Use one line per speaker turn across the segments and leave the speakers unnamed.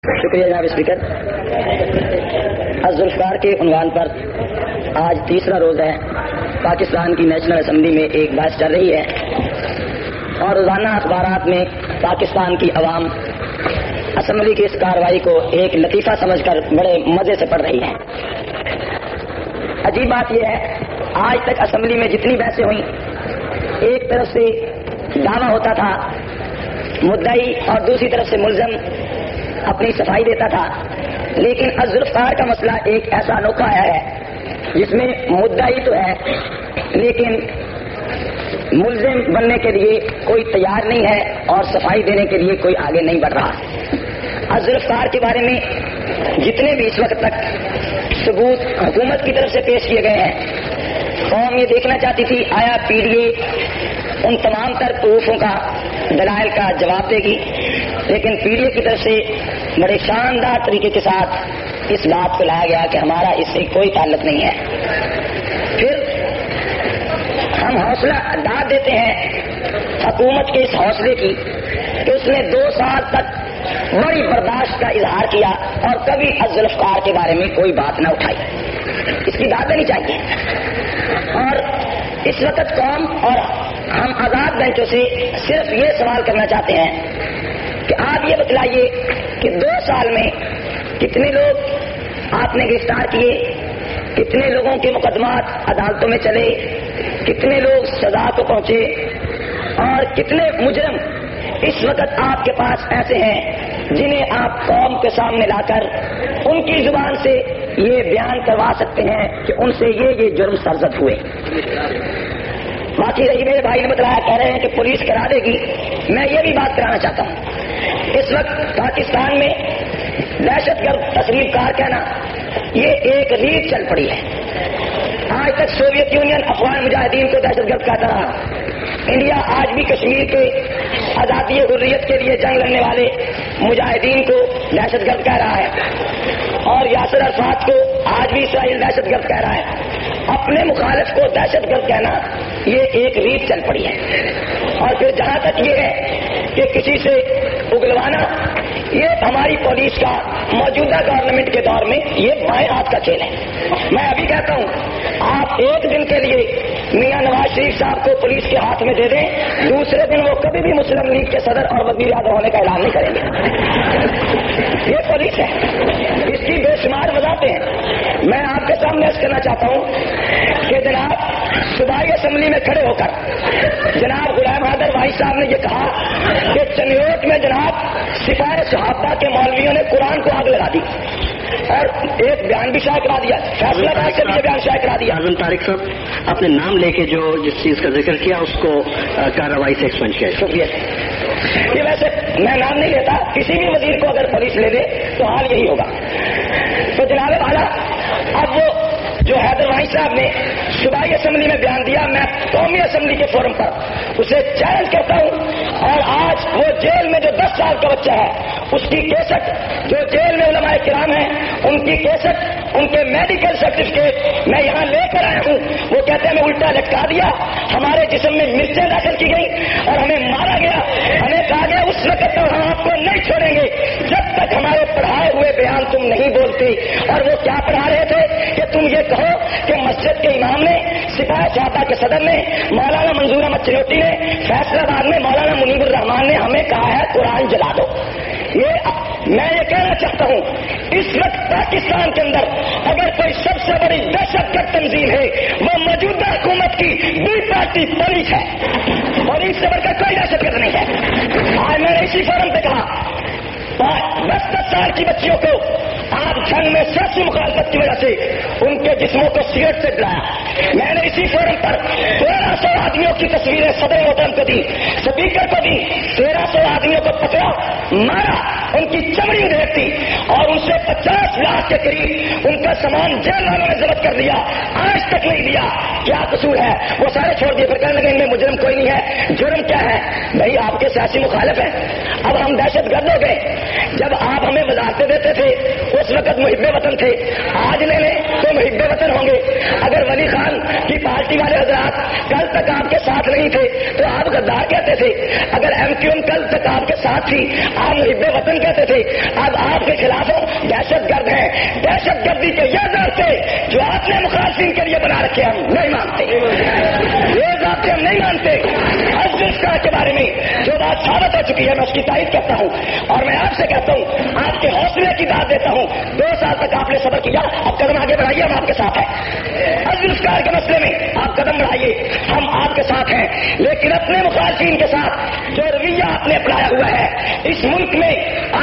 شکریہ جناب اسپیکر. ذوالفقار کے عنوان پر آج تیسرا روز ہے. پاکستان کی نیشنل اسمبلی میں ایک بحث چل رہی ہے اور روزانہ اخبارات میں پاکستان کی عوام اسمبلی کی اس کارروائی کو ایک لطیفہ سمجھ کر بڑے مزے سے پڑھ رہی ہے. عجیب بات یہ ہے، آج تک اسمبلی میں جتنی بحثیں ہوئیں ایک طرف سے دعویٰ ہوتا تھا مدعی اور دوسری طرف سے ملزم اپنی صفائی دیتا تھا، لیکن ذوالفقار کا مسئلہ ایک ایسا انوکھا ہے جس میں مدعی تو ہے لیکن ملزم بننے کے لیے کوئی تیار نہیں ہے اور صفائی دینے کے لیے کوئی آگے نہیں بڑھ رہا. ذوالفقار کے بارے میں جتنے بھی اس وقت تک ثبوت حکومت کی طرف سے پیش کیے گئے ہیں، قوم یہ دیکھنا چاہتی تھی آیا پی ڈی اے ان تمام تر پروفوں کا دلائل کا جواب دے گی، لیکن پی ڈی اے کی طرف سے بڑے شاندار طریقے کے ساتھ اس بات کو لایا گیا کہ ہمارا اس سے کوئی تعلق نہیں ہے. پھر ہم حوصلہ داد دیتے ہیں حکومت کے اس حوصلے کی کہ اس نے 2 سال تک بڑی برداشت کا اظہار کیا اور کبھی ذوالفقار کے بارے میں کوئی بات نہ اٹھائی. اس کی داد دینی چاہیے. اور اس وقت قوم اور ہم آزاد بینچوں سے صرف یہ سوال کرنا چاہتے ہیں کہ آپ یہ بتلائیے کہ 2 سال میں کتنے لوگ آپ نے گرفتار کیے، کتنے لوگوں کے مقدمات عدالتوں میں چلے، کتنے لوگ سزا کو پہنچے اور کتنے مجرم اس وقت آپ کے پاس ایسے ہیں جنہیں آپ قوم کے سامنے لا کر ان کی زبان سے یہ بیان کروا سکتے ہیں کہ ان سے یہ جرم سرزد ہوئے. باقی رہی میرے بھائی نے بتایا، کہہ رہے ہیں کہ پولیس کرا دے گی. میں یہ بھی بات کرانا چاہتا ہوں، اس وقت پاکستان میں دہشت گرد تصریف کار کہنا یہ ایک ریت چل پڑی ہے. آج تک سوویت یونین افغان مجاہدین کو دہشت گرد کہتا رہا. انڈیا آج بھی کشمیر کے آزادی حریت کے لیے جنگ لڑنے والے مجاہدین کو دہشت گرد کہہ رہا ہے اور یاسر عرفات کو آج بھی اسرائیل دہشت گرد کہہ رہا ہے. اپنے مخالف کو دہشت گرد کہنا یہ ایک ریت چل پڑی ہے. اور پھر جہاں تک یہ ہے کہ کسی سے اگلوانا، یہ ہماری پولیس کا موجودہ گورنمنٹ کے دور میں یہ بائیں ہاتھ کا کھیل ہے. میں ابھی کہتا ہوں آپ ایک دن کے لیے میاں نواز شریف صاحب کو پولیس کے ہاتھ میں دے دیں، دوسرے دن وہ کبھی بھی مسلم لیگ کے صدر اور وزیر اعظم ہونے کا اعلان نہیں کریں گے. یہ پولیس ہے، اس کی بے شمار وضاحتیں ہیں. میں آپ کے سامنے عرض کرنا چاہتا ہوں کہ جناب صوبائی اسمبلی میں کھڑے ہو کر جناب غلام حیدر واحد صاحب نے یہ کہا کہ چنیوٹ میں جناب سپاہی صحابہ کے مولویوں نے قرآن کو آگ لگا دی اور ایک بیان بھی شائع کرا دیا، فیصلہ باد سے بھی یہ بیان شائع کرا دیا.
اعظم طارق صاحب اپنے نام لے کے جو جس چیز کا ذکر کیا اس کو کارروائی سے ایکسپینڈ کیا.
شکریہ. یہ ویسے میں نام نہیں لیتا، کسی بھی وزیر کو اگر پولیس لے دے تو حال یہی ہوگا. تو جناب والا اب وہ جو حیدر واحد صاحب نے صوبائی اسمبلی میں بیان دیا، میں قومی اسمبلی کے فورم پر اسے چیلنج کرتا ہوں. اور آج وہ جیل میں جو 10 سال کا بچہ ہے اس کی کیسٹ، جو جیل میں علماء کرام ہیں ان کی کیسٹ، ان کے میڈیکل سرٹیفکیٹ میں یہاں لے کر آیا ہوں. وہ کہتے ہیں میں الٹا لٹکا دیا، ہمارے جسم میں مرچیں داخل کی گئی اور ہمیں مارا گیا. ہمیں کہا گیا اس وقت تو ہم آپ کو نہیں چھوڑیں گے جب تک ہمارے پڑھائے ہوئے بیان تم نہیں بولتے. اور وہ کیا پڑھا رہے تھے کہ تم یہ کہو کہ مسجد کے امام نے، سپاہی صحابہ کے صدر نے، مولانا منظور احمد چنوٹی نے، فیصلہ آباد میں مولانا منیب الرحمان نے ہمیں کہا ہے قرآن جلا دو. میں یہ کہنا چاہتا ہوں اس وقت پاکستان کے اندر اگر کوئی سب سے بڑی دہشت گرد تنظیم ہے وہ موجودہ حکومت کی بی پارٹی پولیس ہے. پولیس سے بڑھ کر کوئی دہشت گرد نہیں ہے. آج میں نے اسی فورم پہ کہا 10 سال کی بچیوں کو آپ جنگ میں سیاسی مخالفت کی وجہ سے ان کے جسموں کو سگریٹ سے جلایا. میں نے اسی فورم پر 1300 آدمیوں کی تصویریں صدر محترم کو دی، اسپیکر کو دی. 1300 آدمیوں کو پکڑا، مارا، ان کی چمڑی ادھیڑ دی اور ان سے 50 لاکھ کے قریب ان کا سامان جیل والوں نے ضبط کر لیا. آج تک نہیں دیا. کیا قصور ہے؟ وہ سارے چھوڑ دیے. پھر کہنے لگے ان میں مجرم کوئی نہیں ہے. جرم کیا ہے بھائی؟ آپ کے سیاسی مخالف ہیں. اب ہم دہشت گرد ہو گئے. جب آپ ہمیں وزارتیں دیتے تھے اس وقت محب وطن تھے. آج لے لیں تو محب وطن ہوں گے. اگر ولی خان کی پارٹی والے حضرات کل تک آپ کے ساتھ نہیں تھے تو آپ غدار کہتے تھے. اگر ایم کیو ایم کل تک آپ کے ساتھ تھی آپ محب وطن کہتے تھے. اب آپ کے خلاف دہشت گرد ہیں. دہشت گردی کے یہ ضابطے جو آپ نے مخالفین کے لیے بنا رکھے ہم نہیں مانتے. یہ ضابطے ہم نہیں مانتے. ازرسکا کے بارے میں جو بات ثابت ہو چکی ہے میں اس کی تائید کرتا ہوں اور میں آپ سے کہتا ہوں آپ کے حوصلے کی بات دیتا ہوں. 2 سال تک آپ نے صبر کیا, اب قدم آگے بڑھائیے, ہم آپ کے ساتھ ہیں. ازرسکار کے مسئلے میں آپ قدم بڑھائیے, ہم آپ کے ساتھ ہیں. لیکن اپنے مخالفین کے ساتھ جو رویہ آپ نے اپنایا ہوا ہے اس ملک میں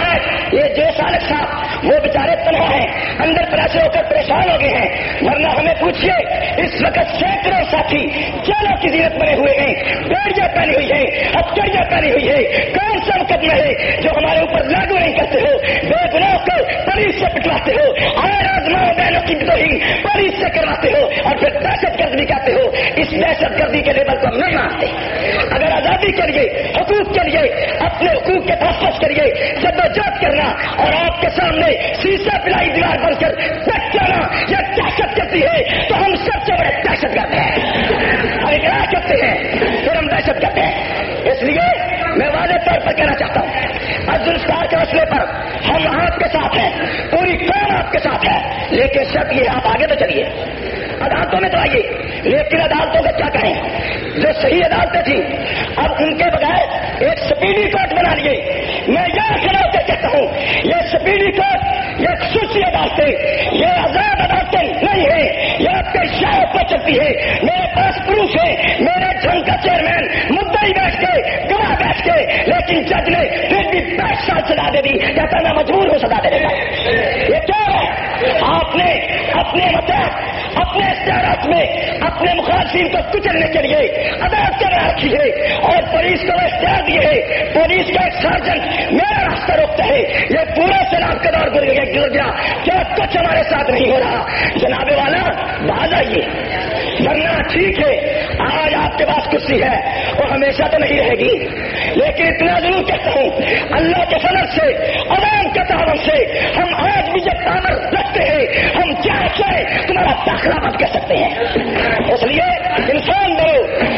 آج یہ جے سالک صاحب وہ بیچارے تنہا ہیں, اندر پریشر ہو کر پریشان ہو گئے ہیں. ورنہ ہمیں پوچھیے اس وقت سینکڑوں ساتھی چالوں کی زینت بنے ہوئے ہیں, بیڑیاں پہنی ہوئی ہے, ہتھکڑیاں پہنی ہوئی ہے. کون سا مقدمہ ہے جو ہمارے اوپر لاگو نہیں کرتے ہو؟ بے گناہ کو پولیس سے پٹواتے ہو, آج ماں بہنوں کی توہین پولیس سے کرواتے ہو اور پھر دہشت گرد بھی کہتے ہو. اس دہشت گردی کے لیبل کو ہم نہیں مانتے. اگر آزادی کے لیے حقوق کے لیے اپنے حقوق کے تحفظ کے لیے جدوجہد کرنا اور آپ کے سامنے شیشہ پلائی دیوار بن کر بیٹھ جانا یہ دہشت گردی ہے تو ہم سب سے بڑے دہشت گرد ہیں. ہم اقرار کرتے ہیں پھر ہم دہشت گرد ہیں. اس لیے میں واضح طور پر کہنا چاہتا ہوں ازرسکار کے مسئلے پر ہم آپ کے ساتھ ہیں, پوری قوم آپ کے ساتھ ہے. لیکن شرط یہ آپ آگے تو چلیے, عدالتوں میں تو آئیے. لیکن عدالتوں کا کیا کہیں, جو صحیح عدالتیں تھیں اب ان کے بغیر ایک سپیڈی کورٹ بنا لیے. میں یہ کھڑا کر کہتا ہوں یہ سپیڈی کورٹ یہ خصوصی عدالتیں یہ آزاد عدالتیں نہیں ہے, یہ آپ کے شاہ پر چلتی ہے. میرے پاس پروف ہے, میرے جھنگ کا چیئرمین مدعی بیٹھ کے گواہ بیٹھ کے, لیکن جج نے پھر بھی 5 سال سزا دے دی. کہتا میں مجبور ہوں سزا دینے کا. یہ کیا ہے؟ آپ نے اپنے مطلب اپنے اختیارات میں اپنے مخالفین کو کچلنے کے لیے عدالت بنا رکھی ہے اور پولیس کو اختیار دیے ہے. پولیس کا ایک سرجن میرا راستہ روکتا ہے. یہ پورا سیلاب کا دور گر گیا, کیا کچھ ہمارے ساتھ نہیں ہو رہا. جناب والا باز آئیے, ورنہ ٹھیک ہے آج آپ کے پاس کرسی ہے وہ ہمیشہ تو نہیں رہے گی. لیکن اتنا ضرور کہتا ہوں اللہ کے فضل سے عوام کے تعاون سے ہم آج بھی جب تعمیر رکھتے ہیں ہم چاہے تمہارا داخلہ بند کر سکتے ہیں. اس لیے انسان دو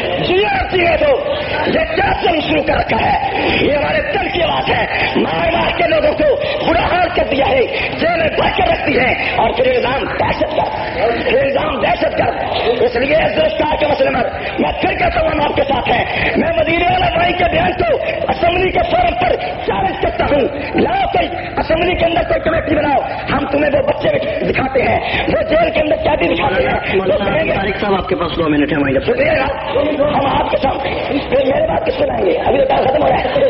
جیارتی ہے دو یہ کیا شروع کر رکھا ہے. یہ ہمارے دل کی آواز ہے. مار مار کے لوگوں کو برا حال کر دیا ہے, جیل میں بھر کے رکھتی ہے اور پھر الزام دہشت گرد. اس لیے ازرسکار کے مسئلے میں پھر کہتا ہوں ہم آپ کے ساتھ ہیں. میں وزیر اعلیٰ بھائی کے بیان کو اسمبلی کے فورم پر چیلنج کرتا ہوں. لاؤ کوئی اسمبلی کے اندر کوئی کمیٹی بناؤ, ہم تمہیں وہ بچے دکھاتے ہیں وہ جیل کے اندر کیا بھی دکھاتے ہیں.
صاحب آپ کے پاس 2 منٹ ہے.
ہم آپ کے ساتھ میرے بات کس کو لائیں گے, ابھی تو ختم ہو رہا ہے.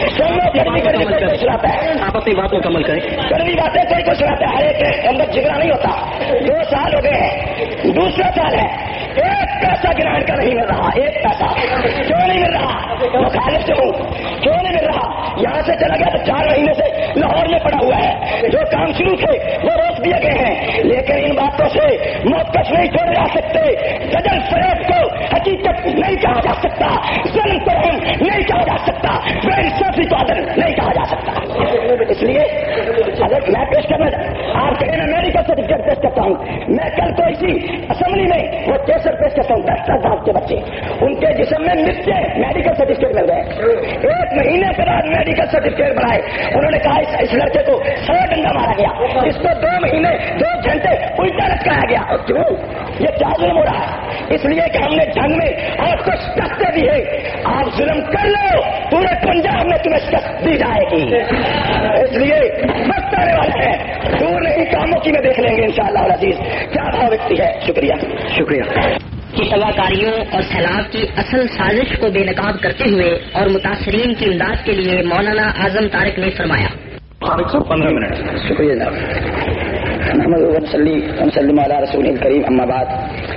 سناتا ہے
آپ اپنی بات مکمل کریں.
کڑوی باتیں کوئی کو سناتا ہے, ہر ایک کے اندر جگرا نہیں ہوتا. 2 سال ہو گئے ہیں, دوسرا سال ہے, ایک پیسہ گرانٹ کا نہیں مل رہا. ایک پیسہ کیوں نہیں مل رہا؟ مخالف سے ہوں کیوں نہیں مل رہا؟ یہاں سے چلا گیا تو 4 مہینے سے لاہور میں پڑا ہوا ہے. جو کام شروع تھے وہ روک دیے گئے ہیں. لیکن ان باتوں سے موقف نہیں چھوڑے جا سکتے. جدل فریب کو حقیقت نہیں کہا جا سکتا, ظلم کو ہم نہیں کہا جا سکتا, بے انصافی کو عدل نہیں کہا جا سکتا. اس لیے اگر میں پیش کرنا آپ کہیں میں میڈیکل سرٹیفکیٹ پیش کرتا ہوں, میں کل کو اسی اسمبلی میں وہ کیسر پیش کرتا ہوں 10 سال کے بچے ان کے جسم میں نچے میڈیکل سرٹیفکیٹ مل گئے. 1 مہینے کے بعد میڈیکل سرٹیفکیٹ بنائے. انہوں نے کہا اس لڑکے کو 100 ڈنڈا مارا گیا, اس کو 2 مہینے 2 گھنٹے الٹا لٹکایا گیا. اور کیوں یہ کیا ظلم ہو رہا ہے؟ اس لیے کہ ہم نے ڈھنگ میں آپ کو شکست دی ہے. آپ ظلم کر لو پورے پنجاب میں تمہیں شکست دی جائے گی. اس لیے وقت آنے والا ہے, دور نہیں کاموں کی میں دیکھ لیں گے انشاءاللہ العزیز کیا بھاؤ وقتی ہے. شکریہ.
کی تباہکاریوں اور سیلاب کی اصل سازش کو بے نقاب کرتے ہوئے اور متاثرین کی امداد کے لیے مولانا اعظم طارق نے فرمایا.
15 منٹ. شکریہ جناب. محمد وسلم علی رسول کریم. اما بعد.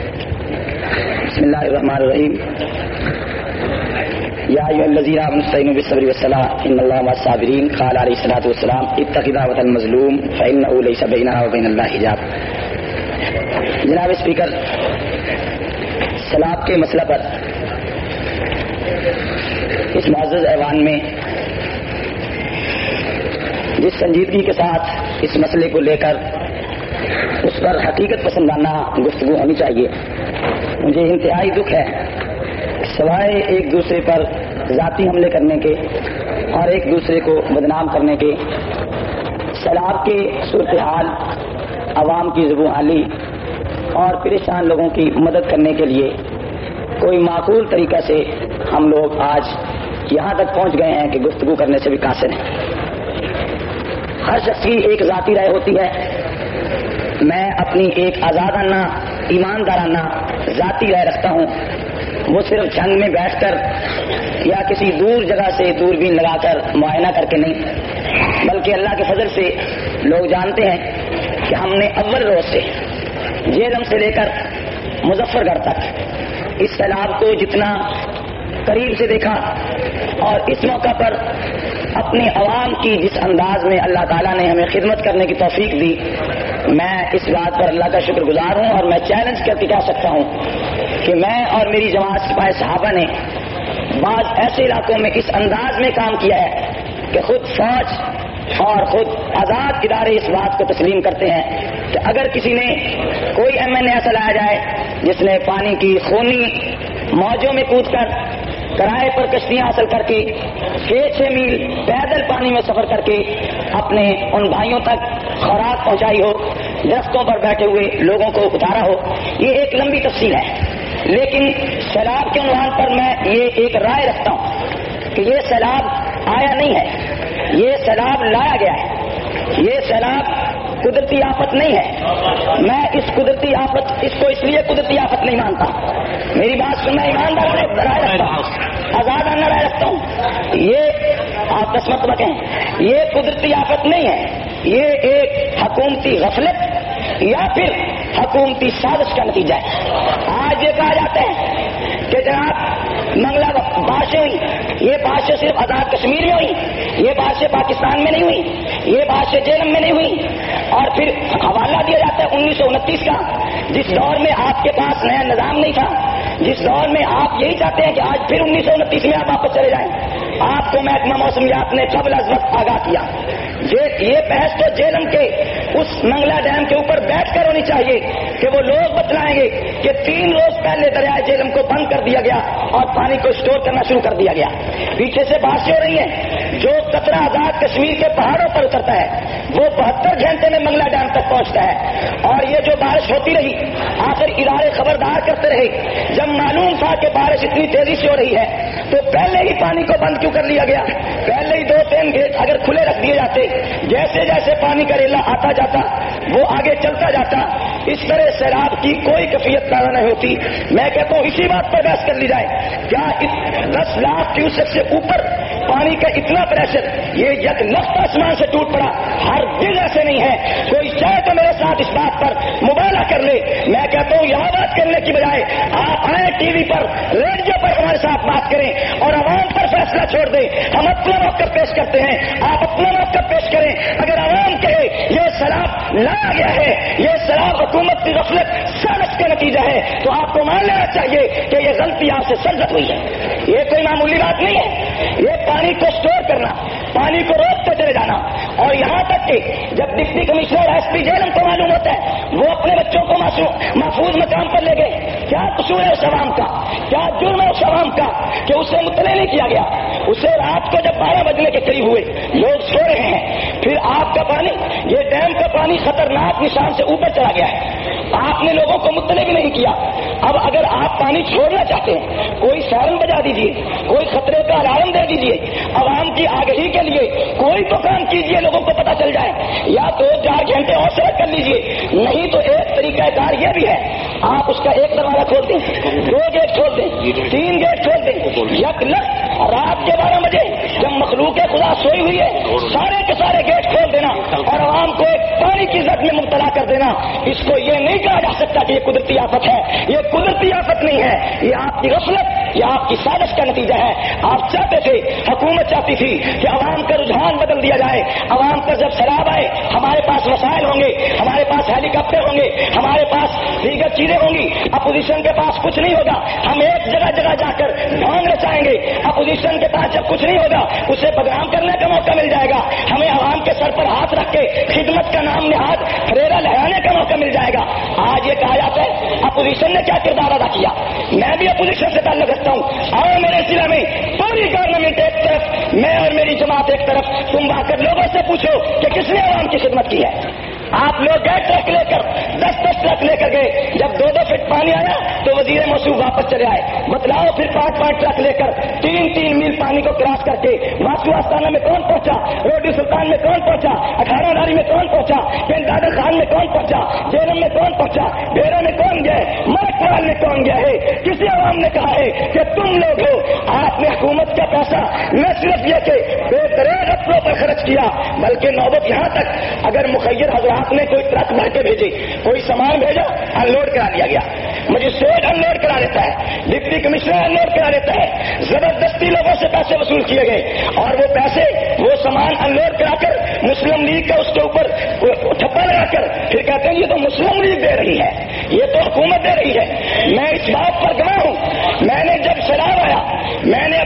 بسم اللہ الرحمن الرحیم. یا ایھا الذین آمنوا استعینوا بالصبر والصلاۃ ان اللہ مع الصابرین. قال علیہ الصلوۃ والسلام اتق دعوۃ المظلوم فانه لیس بینها وبین اللہ حجاب. جناب اسپیکر, سیلاب کے مسئلہ پر اس معزز ایوان میں جس سنجیدگی کے ساتھ اس مسئلے کو لے کر اس پر حقیقت پسندانہ گفتگو ہونی چاہیے. مجھے انتہائی دکھ ہے سوائے ایک دوسرے پر ذاتی حملے کرنے کے اور ایک دوسرے کو بدنام کرنے کے، سیلاب کی صورتحال، عوام کی زبوں حالی اور پریشان لوگوں کی مدد کرنے کے لیے کوئی معقول طریقہ سے ہم لوگ آج یہاں تک پہنچ گئے ہیں کہ گفتگو کرنے سے بھی قاصر ہیں. ہر شخص کی ایک ذاتی رائے ہوتی ہے. میں اپنی ایک آزادانہ ایماندارانہ ذاتی رائے رکھتا ہوں. وہ صرف جنگ میں بیٹھ کر یا کسی دور جگہ سے دوربین لگا کر معائنہ کر کے نہیں، بلکہ اللہ کے فضل سے لوگ جانتے ہیں کہ ہم نے اول روز سے جیلم سے لے کر مظفر گڑھ تک اس سیلاب کو جتنا قریب سے دیکھا اور اس موقع پر اپنے عوام کی جس انداز میں اللہ تعالیٰ نے ہمیں خدمت کرنے کی توفیق دی، میں اس بات پر اللہ کا شکر گزار ہوں. اور میں چیلنج کر کے کہہ سکتا ہوں کہ میں اور میری جماعت سپاہی صحابہ نے بعض ایسے علاقوں میں اس انداز میں کام کیا ہے کہ خود فوج اور خود آزاد ادارے اس بات کو تسلیم کرتے ہیں کہ اگر کسی نے کوئی ایم این اے ایسا لایا جائے جس نے پانی کی خونی موجوں میں کود کر کرائے پر کشتیاں حاصل کر کے 6 میل پیدل پانی میں سفر کر کے اپنے ان بھائیوں تک خوراک پہنچائی ہو، درختوں پر بیٹھے ہوئے لوگوں کو اتارا ہو، یہ ایک لمبی تفصیل ہے. لیکن سیلاب کے عنوان پر میں یہ ایک رائے رکھتا ہوں کہ یہ سیلاب آیا نہیں ہے، یہ سیلاب لایا گیا ہے. یہ سیلاب قدرتی آفت نہیں ہے. میں اس قدرتی آفت اس کو اس لیے قدرتی آفت نہیں مانتا. میری بات سننا، ایماندار رائے رکھتا ہوں، آزادانہ رائے رکھتا ہوں. یہ آپ قسمت رکھیں، یہ قدرتی آفت نہیں ہے، یہ ایک حکومتی غفلت یا پھر حکومتی سازش کا نتیجہ ہے. آج یہ کہا جاتا ہے کہ جناب منگلا بارشیں ہوئی، یہ بارشیں صرف آزاد کشمیر میں ہوئی، یہ بارشیں پاکستان میں نہیں ہوئی، یہ بارشیں جیلم میں نہیں ہوئی. اور پھر حوالہ دیا جاتا ہے 1929 کا، جس دور میں آپ کے پاس نیا نظام نہیں تھا، جس دور میں آپ یہی چاہتے ہیں کہ آج پھر 1929 میں آپ واپس چلے جائیں. آپ کو محکمہ موسمیات نے قبل از وقت آگاہ کیا. یہ بحث تو جیلم کے اس منگلا ڈیم کے اوپر بیٹھ کر ہونی چاہیے کہ وہ لوگ بتلائیں گے کہ 3 روز پہلے دریائے جیلم کو بند کر دیا گیا اور پانی کو اسٹور کرنا شروع کر دیا گیا. پیچھے سے بارشیں ہو رہی ہیں، جو قطرہ آزاد کشمیر کے پہاڑوں پر اترتا ہے وہ 72 گھنٹے میں منگلا ڈیم تک پہنچتا ہے. اور یہ جو بارش ہوتی رہی، آخر ادارے خبردار کرتے رہے. جب معلوم تھا کہ بارش اتنی تیزی سے ہو رہی ہے تو پہلے ہی پانی کو بند کیوں کر لیا گیا؟ پہلے ہی 2-3 گیٹ اگر کھلے رکھ دیے جاتے، جیسے جیسے پانی کا ریلا آتا جاتا وہ آگے چلتا جاتا، اس طرح سیلاب کی کوئی کیفیت پیدا نہیں ہوتی. میں کہتا ہوں اسی بات پر بحث کر لی جائے. کیا 10 لاکھ کیوسک سے اوپر پانی کا اتنا پریشر یہ یک لخت آسمان سے ٹوٹ پڑا؟ ہر دن ایسے نہیں ہے. کوئی چاہے تو میرے ساتھ اس بات پر مبالغہ کر لے. میں کہتا ہوں یہاں بات کرنے کی بجائے آپ آئیں ٹی وی پر، ریڈیو پر ہمارے ساتھ بات کریں اور عوام پر فیصلہ چھوڑ دیں. ہم اپنا موقف پیش کرتے ہیں، آپ اپنا موقف پیش کریں. اگر عوام کہے یہ سیلاب لایا گیا ہے، یہ سیلاب حکومت کی غفلت سازش کا نتیجہ ہے، تو آپ کو مان لینا چاہیے کہ یہ غلطی آپ سے سرزد ہوئی ہے. یہ کوئی معمولی بات نہیں ہے. یہ پانی کو اسٹور کرنا، پانی کو روکتے چلے جانا، اور یہاں تک کہ جب deputy commissioner S P Jhelum کو معلوم ہوتا ہے وہ اپنے بچوں کو محفوظ مقام پر لے گئے. کیا قصور ہے اس عوام کا؟ کیا جرم ہے اس عوام کا کہ اسے مطلع نہیں کیا گیا؟ اسے رات کو جب 12 بجنے کے قریب ہوئے، لوگ سو رہے ہیں، پھر آپ کا پانی، یہ ڈیم کا پانی خطرناک نشان سے اوپر چلا گیا ہے، آپ نے لوگوں کو مطلع بھی نہیں کیا. اب اگر آپ پانی چھوڑنا چاہتے ہیں، کوئی سائرن بجا دیجیے، کوئی خطرے کا الارم دے دیجیے، عوام کی آگہی کے لیے کوئی تو کام کیجیے، لوگوں کو پتہ چل جائے. یا 2-4 گھنٹے اور سڑک کر لیجیے. نہیں تو ایک طریقہ کار یہ بھی ہے، آپ اس کا ایک دروازہ کھول دیں، 2 گیٹ کھول دیں، 3 گیٹ کھول دیں. یک لخت رات کے 12 بجے جب مخلوق خدا سوئی ہوئی ہے، سارے کے سارے گیٹ کھول دینا اور عوام کو ایک پانی کی زد میں مبتلا کر دینا. اس کو یہ نہیں کہا جا سکتا کہ یہ قدرتی آفت ہے. یہ قدرتی آفت نہیں ہے، یہ آپ کی غفلت، یہ آپ کی سازش کا نتیجہ ہے. آپ چاہتے تھے، حکومت چاہتی تھی کہ عوام کا رجحان بدل دیا جائے. عوام پر جب سیلاب آئے، ہمارے پاس وسائل ہوں گے، ہمارے پاس पास हेलीकॉप्टर होंगे, हमारे पास दीगर चीजें होंगी, अपोजिशन के पास कुछ नहीं होगा। हम एक जगह जगह जाकर ढोंग रचाएंगे। अपोजिशन के पास जब कुछ नहीं होगा उसे बदनाम करने का मौका मिल जाएगा। हमें आवाम के सर पर हाथ रख के खिदमत का नाम निहाद फरेरा लहराने का मौका मिल जाएगा। आज ये कहा जाता है अपोजिशन ने क्या किरदार अदा किया। मैं भी अपोजिशन से ताल्लुक रखता हूँ। आओ मेरे जिला में पूरी गवर्नमेंट एक तरफ, मैं और मेरी जमात एक तरफ। तुम आकर लोगों से पूछो कि किसने आवाम की खिदमत की है। आप लोग गए ट्रक लेकर, 10-10 ट्रक लेकर गए, जब 2-2 फीट पानी आया तो वजीर मौसूफ वापस चले आए। बतलाओ फिर 5-5 ट्रक लेकर 3-3 मील पानी को क्रॉस करके वासु आस्थाना में कौन पहुंचा, रोडी सुल्तान में कौन पहुंचा, 18 नारी में कौन पहुंचा, पिंड दादर खान में कौन पहुंचा, जेलम में कौन पहुंचा, डेरा में कौन गए, मरकवाल में कौन गया है। किसी आवाम ने कहा है कि तुम लोग हो, आपने हुकूमत का पैसा न सिर्फ ये कि बेदरेग अपनों पर खर्च किया, बल्कि नौबत यहां तक अगर मुखैर आपने कोई ट्रक भर के भेजे, कोई सामान भेजा, अनलोड करा दिया गया। मजिस्ट्रेट अनलोड करा देता है, डिप्टी कमिश्नर अनलोड करा देता है। जबरदस्ती लोगों से पैसे वसूल किए गए और वो पैसे, वो सामान अनलोड कराकर मुस्लिम लीग का उसके ऊपर ठप्पा लगाकर फिर कहते हैं ये तो मुस्लिम लीग दे रही है, ये तो हुकूमत दे रही है। मैं इस बात पर गवाह हूं। मैंने जब सैलाब आया, मैंने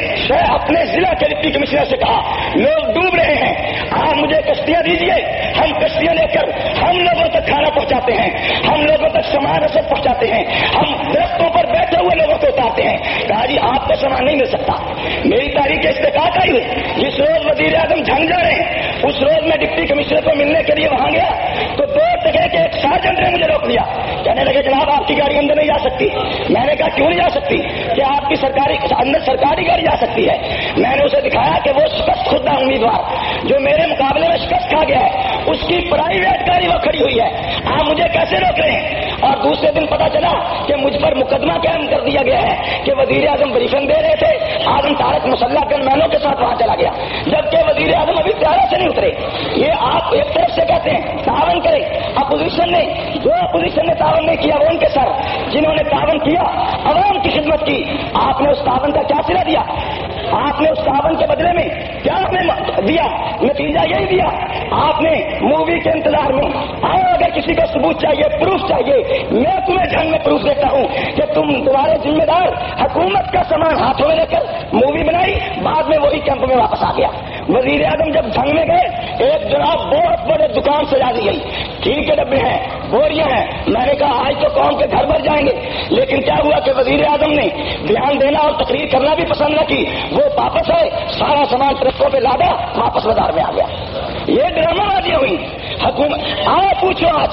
अपने जिला के डिप्टी कमिश्नर से कहा लोग डूब रहे हैं, आप मुझे कश्तियां दीजिए, हम कश्तियां लेकर हम लोगों तक खाना पहुंचाते हैं, हम लोगों तक सामान रसद पहुंचाते हैं, हम दरख्तों पर बैठे हुए लोगों को उतारते हैं। कहा जी आपको सामान नहीं मिल सकता। मेरी तारीख इस्तेकाक आई हुई, जिस रोज वजीर आजम झंग जा रहे हैं उस रोज मैं डिप्टी कमिश्नर को मिलने के लिए वहां गया तो 2 जगह के एक सार्जेंट ने मुझे रोक लिया। कहने लगे जनाब आपकी गाड़ी अंदर नहीं जा सकती। मैंने कहा क्यों नहीं जा सकती? कि आपकी अंदर सरकारी गाड़ी जा सकती है। मैंने उसे दिखाया कि वो शिकस्त खुदा उम्मीदवार जो मेरे मुकाबले में शिकस्त खा गया है, उसकी प्राइवेट गाड़ी वो खड़ी हुई है, आप मुझे कैसे रोक रहे हैं? और दूसरे दिन पता चला कि मुझ पर मुकदमा कायम कर दिया गया है कि वजीर आजम ब्रीफिंग दे रहे थे, आजम तारक मुसल्ला गनमैनों के साथ वहां चला गया, जबकि वजीर आजम अभी त्यारा से नहीं उतरे। ये आप एक तरफ से कहते हैं तावन करें, अपोजिशन ने जो अपोजिशन ने तावन नहीं किया वो उनके सर, जिन्होंने तावन किया अवाम की खिदमत की, आपने उस तावन का क्या सिला दिया? आपने उस तावन के बदले में क्या आपने दिया? नतीजा यही दिया, आपने मूवी के इंतजार में आओ, अगर किसी को सबूत चाहिए, प्रूफ चाहिए, मैं तुम्हें झंग में प्रूफ देता हूं कि तुम्हारे जिम्मेदार हुकूमत का सामान हाथों में लेकर मूवी बनाई, बाद में वही कैंप में वापस आ गया। वजीर आजम जब झंग में गए, एक जनाब बहुत बड़े दुकान सजा दी गई, घी के डब्बे हैं, बोरियां हैं। मैंने कहा आज तो कौम के घर भर जाएंगे, लेकिन क्या हुआ कि वजीर आजम ने ध्यान देना और तकरीर करना भी पसंद न की, वो वापस आए, सारा सामान ट्रकों पे लादा, वापस बाजार में आ गया। ये ड्रामाबाजियां हुई। हुकूमत आओ पूछो आज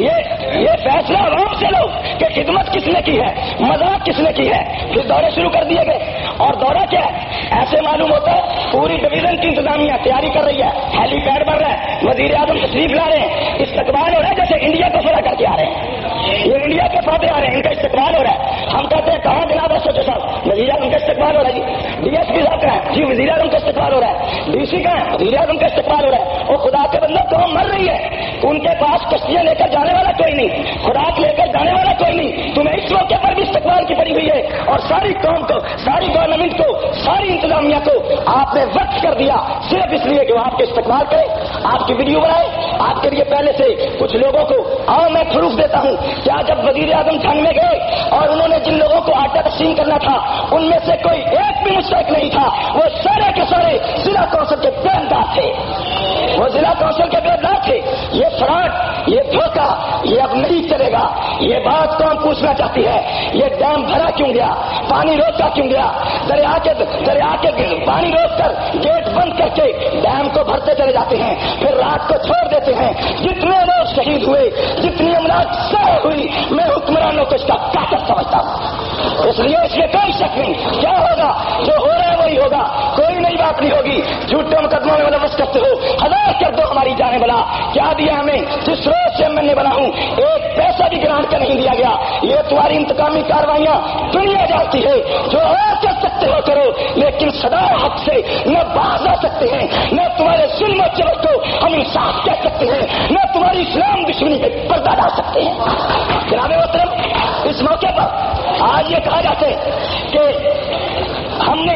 ये फैसला आवाम से लो कि खिदमत किसने की है, मजाक किसने की है। फिर दौरे शुरू कर दिए गए, और दौरा क्या है? ऐसे मालूम होता है पूरी डिवीजन की इंतजामिया तैयारी कर रही है, हेलीपैड बन रहा है, वजीर आजम तशरीफ ला रहे हैं, इस्तकबाल हो रहा है जैसे इंडिया को फरा करके आ रहे हैं। ये इंडिया के फाते आ रहे हैं, इनका इस्तकबाल हो रहा है। हम कहते हैं कहाँ जनाब एसओ साहब, वजीर आजम का इस्तकबाल हो रहा है जी, डीएसपी साहब का है जी, वजीर आजम का इस्तकबाल हो रहा है, डीसी का है, वजीर आजम का इस्तकबाल हो रहा है। और खुदा के बंदे तो मर रही है, उनके पास कश्तियां लेकर जाने वाला कोई नहीं, खुराक लेकर जाने वाला कोई नहीं, तुम्हें इस मौके पर भी इस्तकबाल की पड़ी हुई है। और सारी कौम को, सारी गवर्नमेंट को, सारी इंतजामिया को आपने वक्त कर दिया सिर्फ इसलिए कि वो आपके इस्तकबाल करें, आपकी वीडियो बनाए, आपके लिए पहले से कुछ लोगों को आओ मैं प्रूफ देता हूं। क्या जब वजीर आजम झंग में गए और उन्होंने जिन लोगों को आटा तकसीम करना था उनमें से कोई एक भी मुस्तहिक नहीं था, वो सारे के सारे जिला कौंसिल के बेनदार थे, वो जिला कौंसिल के बेनदार थे। ये फ्रॉड, ये धोखा, ये अब नहीं चलेगा। ये बात कौन पूछना चाहती है, ये डैम भरा क्यों गया, पानी रोका क्यों गया? दरिया के पानी रोककर गेट बंद करके डैम को भरते चले जाते हैं, फिर रात को छोड़ देते हैं। जितने लोग शहीद हुए, जितनी अमलाक सह हुई, मैं हुक्मरानों को इसका ताकत समझता हूं। इसलिए इसमें कोई शक नहीं, क्या होगा जो हो रहा है वही होगा, कोई नई बात नहीं होगी। झूठे मुकदमों में मुलव्वस करते हो, हजार कर दो हमारी जाने बला। क्या दिया हमें? जिस रोज से मैं बना हूं एक पैसा भी ग्रांट का नहीं दिया गया। ये तुम्हारी इंतकामी कार्रवाइयां दुनिया जानती है, जो और कर सकते हो करो, लेकिन सदा हक से न बाज आ सकते हैं, न तुम्हारे जुल्म जबर को हम इंसाफ कह सकते हैं, न तुम्हारी इस्लाम दुश्मनी पे पर्दा डाल सकते हैं। जनाबे मोहतरम, इस मौके पर आज ये कहा जाता है कि हमने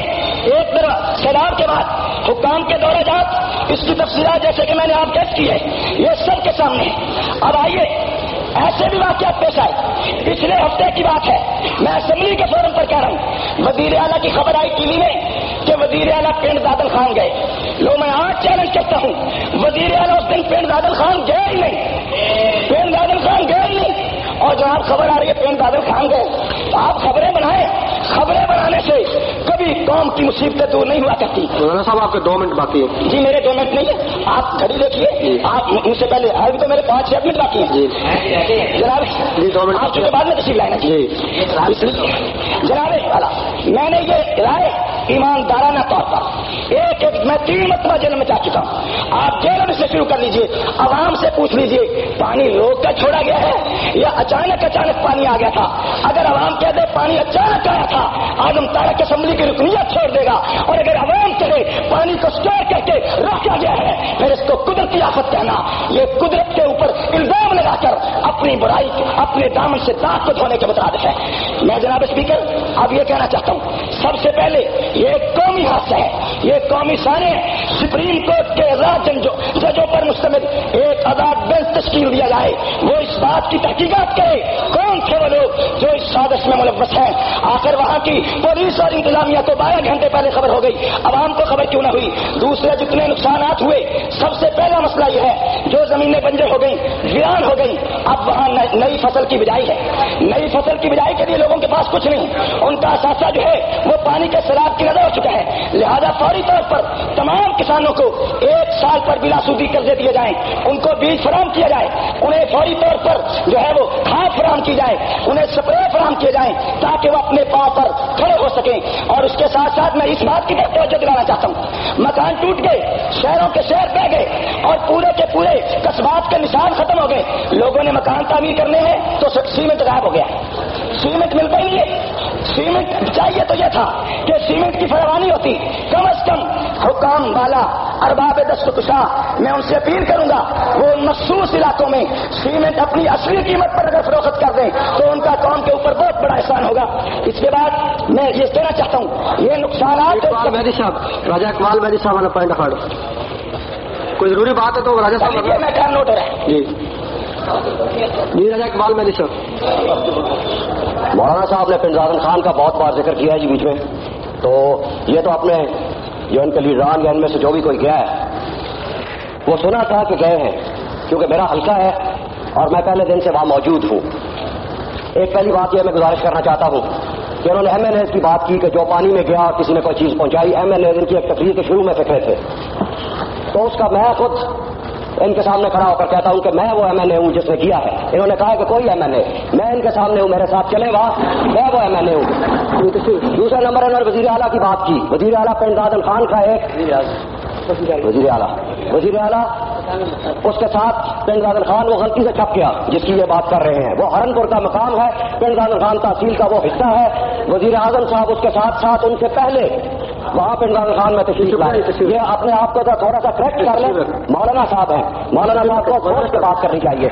ایک طرف سیلاب کے بعد حکام کے دورہ جات، اس کی تفصیلات جیسے کہ میں نے آپ پیش کی ہے یہ سب کے سامنے ہے۔ اب آئیے ایسے بھی واقعات پیش آئے، پچھلے ہفتے کی بات ہے، میں اسمبلی کے فورم پر کہہ رہا ہوں، وزیر اعلیٰ کی خبر آئی ٹی وی میں کہ وزیر اعلیٰ پنڈ دادل خان گئے۔ لو میں آج چیلنج کرتا ہوں، وزیر اعلیٰ اس دن پنڈ دادل خان گئے ہی نہیں، پنڈ دادل خان گئے ہی نہیں، اور جہاں خبر آ رہی ہے پنڈ دادل خان گئے، تو آپ خبریں بنائیں، خبریں بنانے سے کبھی قوم کی مصیبتیں دور نہیں ہوا کرتی۔
مولانا صاحب آپ کے 2 منٹ باقی ہے۔
جی میرے 2 منٹ نہیں ہے، آپ گھڑی دیکھیے، آپ مجھ سے پہلے ابھی تو میرے 5-6 منٹ باقی ہیں جناب
جی 2 منٹ
آپ کے بعد میں تشریف لائیں جی جناب والا، میں نے یہ رائے ایماندارانہ طور پر ایک میں 3 مرتبہ جیل میں جا چکا ہوں، آپ جیل سے شروع کر لیجئے، عوام سے پوچھ لیجئے پانی روک کر چھوڑا گیا ہے یا اچانک پانی آ گیا تھا۔ اگر عوام کہہ دے پانی اچانک آیا تھا، آدم تارک اسمبلی کی رکنیت چھوڑ دے گا، اور اگر عوام کہے پانی کو اسٹور کر کے رکھا گیا ہے پھر اس کو قدرتی آفت کہنا، یہ قدرت کے اوپر الزام لگا کر اپنی برائی اپنے دامن سے داغ کو دھونے کے مترادف ہے۔ میں جناب اسپیکر اب یہ کہنا چاہتا ہوں، سب سے پہلے یہ ایک قومی حادثہ ہے، یہ قومی سانے سپریم کورٹ کے آزاد ججوں پر مشتمل ایک آزاد بینچ تشکیل دیا جائے، وہ اس بات کی تحقیقات کرے کون تھے وہ لوگ جو اس سازش میں ملوث ہیں۔ آخر وہاں کی پولیس اور انتظامیہ کو 12 گھنٹے پہلے خبر ہو گئی، عوام کو خبر کیوں نہ ہوئی؟ دوسرے جتنے نقصانات ہوئے، سب سے پہلا مسئلہ یہ ہے جو زمینیں بنجر ہو گئی، ویران ہو گئی، اب وہاں نئی فصل کی بجائی ہے، نئی فصل کی بجائی کے لیے لوگوں کے پاس کچھ نہیں، ان کا اثاثہ جو ہے وہ پانی کے سیلاب کی نظر ہو چکا ہے، لہذا فوری طور پر تمام کسانوں کو 1 سال پر بلا سودی قرضے دیے جائیں، ان کو بیج فراہم کیا جائے، انہیں فوری طور پر جو ہے وہ کھاد فراہم کی جائے، انہیں سپرے فراہم کیے جائیں تاکہ وہ اپنے پاؤں پر کھڑے ہو سکیں۔ اور اس کے ساتھ ساتھ میں اس بات کی طرف توجہ دلانا چاہتا ہوں، مکان ٹوٹ گئے، شہروں کے شہر بہ گئے اور پورے کے پورے قصبات کے نشان ختم ہو گئے، لوگوں نے مکان تعمیر کرنے ہیں تو سیمنٹ غائب ہو گیا، سیمنٹ ملتا ہی نہیں ہے، سیمنٹ چاہیے تو یہ تھا کہ سیمنٹ کی فراوانی ہوتی، کم از کم حکام والا ارباب دستخوشاں میں ان سے اپیل کروں گا وہ مخصوص علاقوں میں سیمنٹ اپنی اصلی قیمت پر اگر فروخت کر دیں تو ان کا قوم کے اوپر بہت بڑا احسان ہوگا۔ اس کے بعد میں یہ کہنا چاہتا ہوں یہ نقصانات
راجہ اقبال مہدی صاحب والا پوائنٹ اکھاڑ کوئی ضروری بات ہے تو راجہ صاحب
میں ٹائم نوٹ ہو رہا ہے
جی راجہ اقبال مہدی صاحب۔
مولانا صاحب نے پنڈ دادل خان کا بہت بار ذکر کیا ہے جی بیچ میں، تو یہ تو اپنے جو ان کے لیڈران یا ان میں سے جو بھی کوئی گیا ہے وہ سنا تھا کہ گئے ہیں، کیونکہ میرا حلقہ ہے اور میں پہلے دن سے وہاں موجود ہوں۔ ایک پہلی بات یہ میں گزارش کرنا چاہتا ہوں کہ انہوں نے ایم این ایز کی بات کی کہ جو پانی میں گیا اور کسی نے کوئی چیز پہنچائی، ایم این ایز ان کی ایک تقریر کے شروع میں فکرے تھے، تو اس کا میں خود ان کے سامنے کھڑا ہو کر کہتا ہوں کہ میں وہ ایم این اے ہوں جس نے کیا ہے۔ انہوں نے کہا کہ کوئی ایم این اے، میں ان کے سامنے ہوں، میرے ساتھ چلے وہاں، میں وہ ایم این اے ہوں۔ دوسرا نمبر انہوں نے وزیر اعلیٰ کی بات کی، وزیر اعلیٰ پنڈ دادل خان کا ایک وزیر اعلیٰ اس کے ساتھ پنڈ دادل خان وہ غلطی سے چھپ گیا جس کی یہ بات کر رہے ہیں، وہ ہرنپور کا مقام ہے، پنڈ دادل خان تحصیل کا وہ حصہ ہے، وزیر اعظم صاحب اس کے ساتھ ساتھ ان سے پہلے وہاں پنڈ دادل خان میں تشریف لائے۔ یہ اپنے آپ کو تھوڑا سا کریکٹ کر لیں، مولانا صاحب ہیں، مولانا صاحب کو سوچ کے بات کرنی چاہیے۔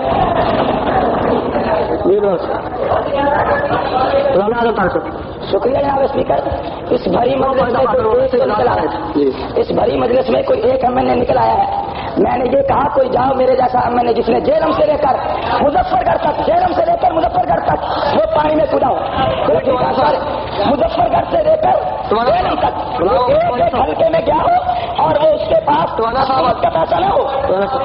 شکریہ جناب اسپیکر، اس بھری مجلس میں کوئی ایک ایم این اے نکل آیا ہے۔ میں نے یہ کہا کوئی جاؤ میرے جیسا ایم این اے جس نے جیلم سے لے کر مظفر گڑھ تک، جیلم سے لے کر مظفر گڑھ تک وہ پانی میں کوداؤں، مظفر گڑھ سے لے کر جیلم تک ایک ہلکے میں کیا ہو اور وہ اس کے پاس کا پیسہ نہ ہو۔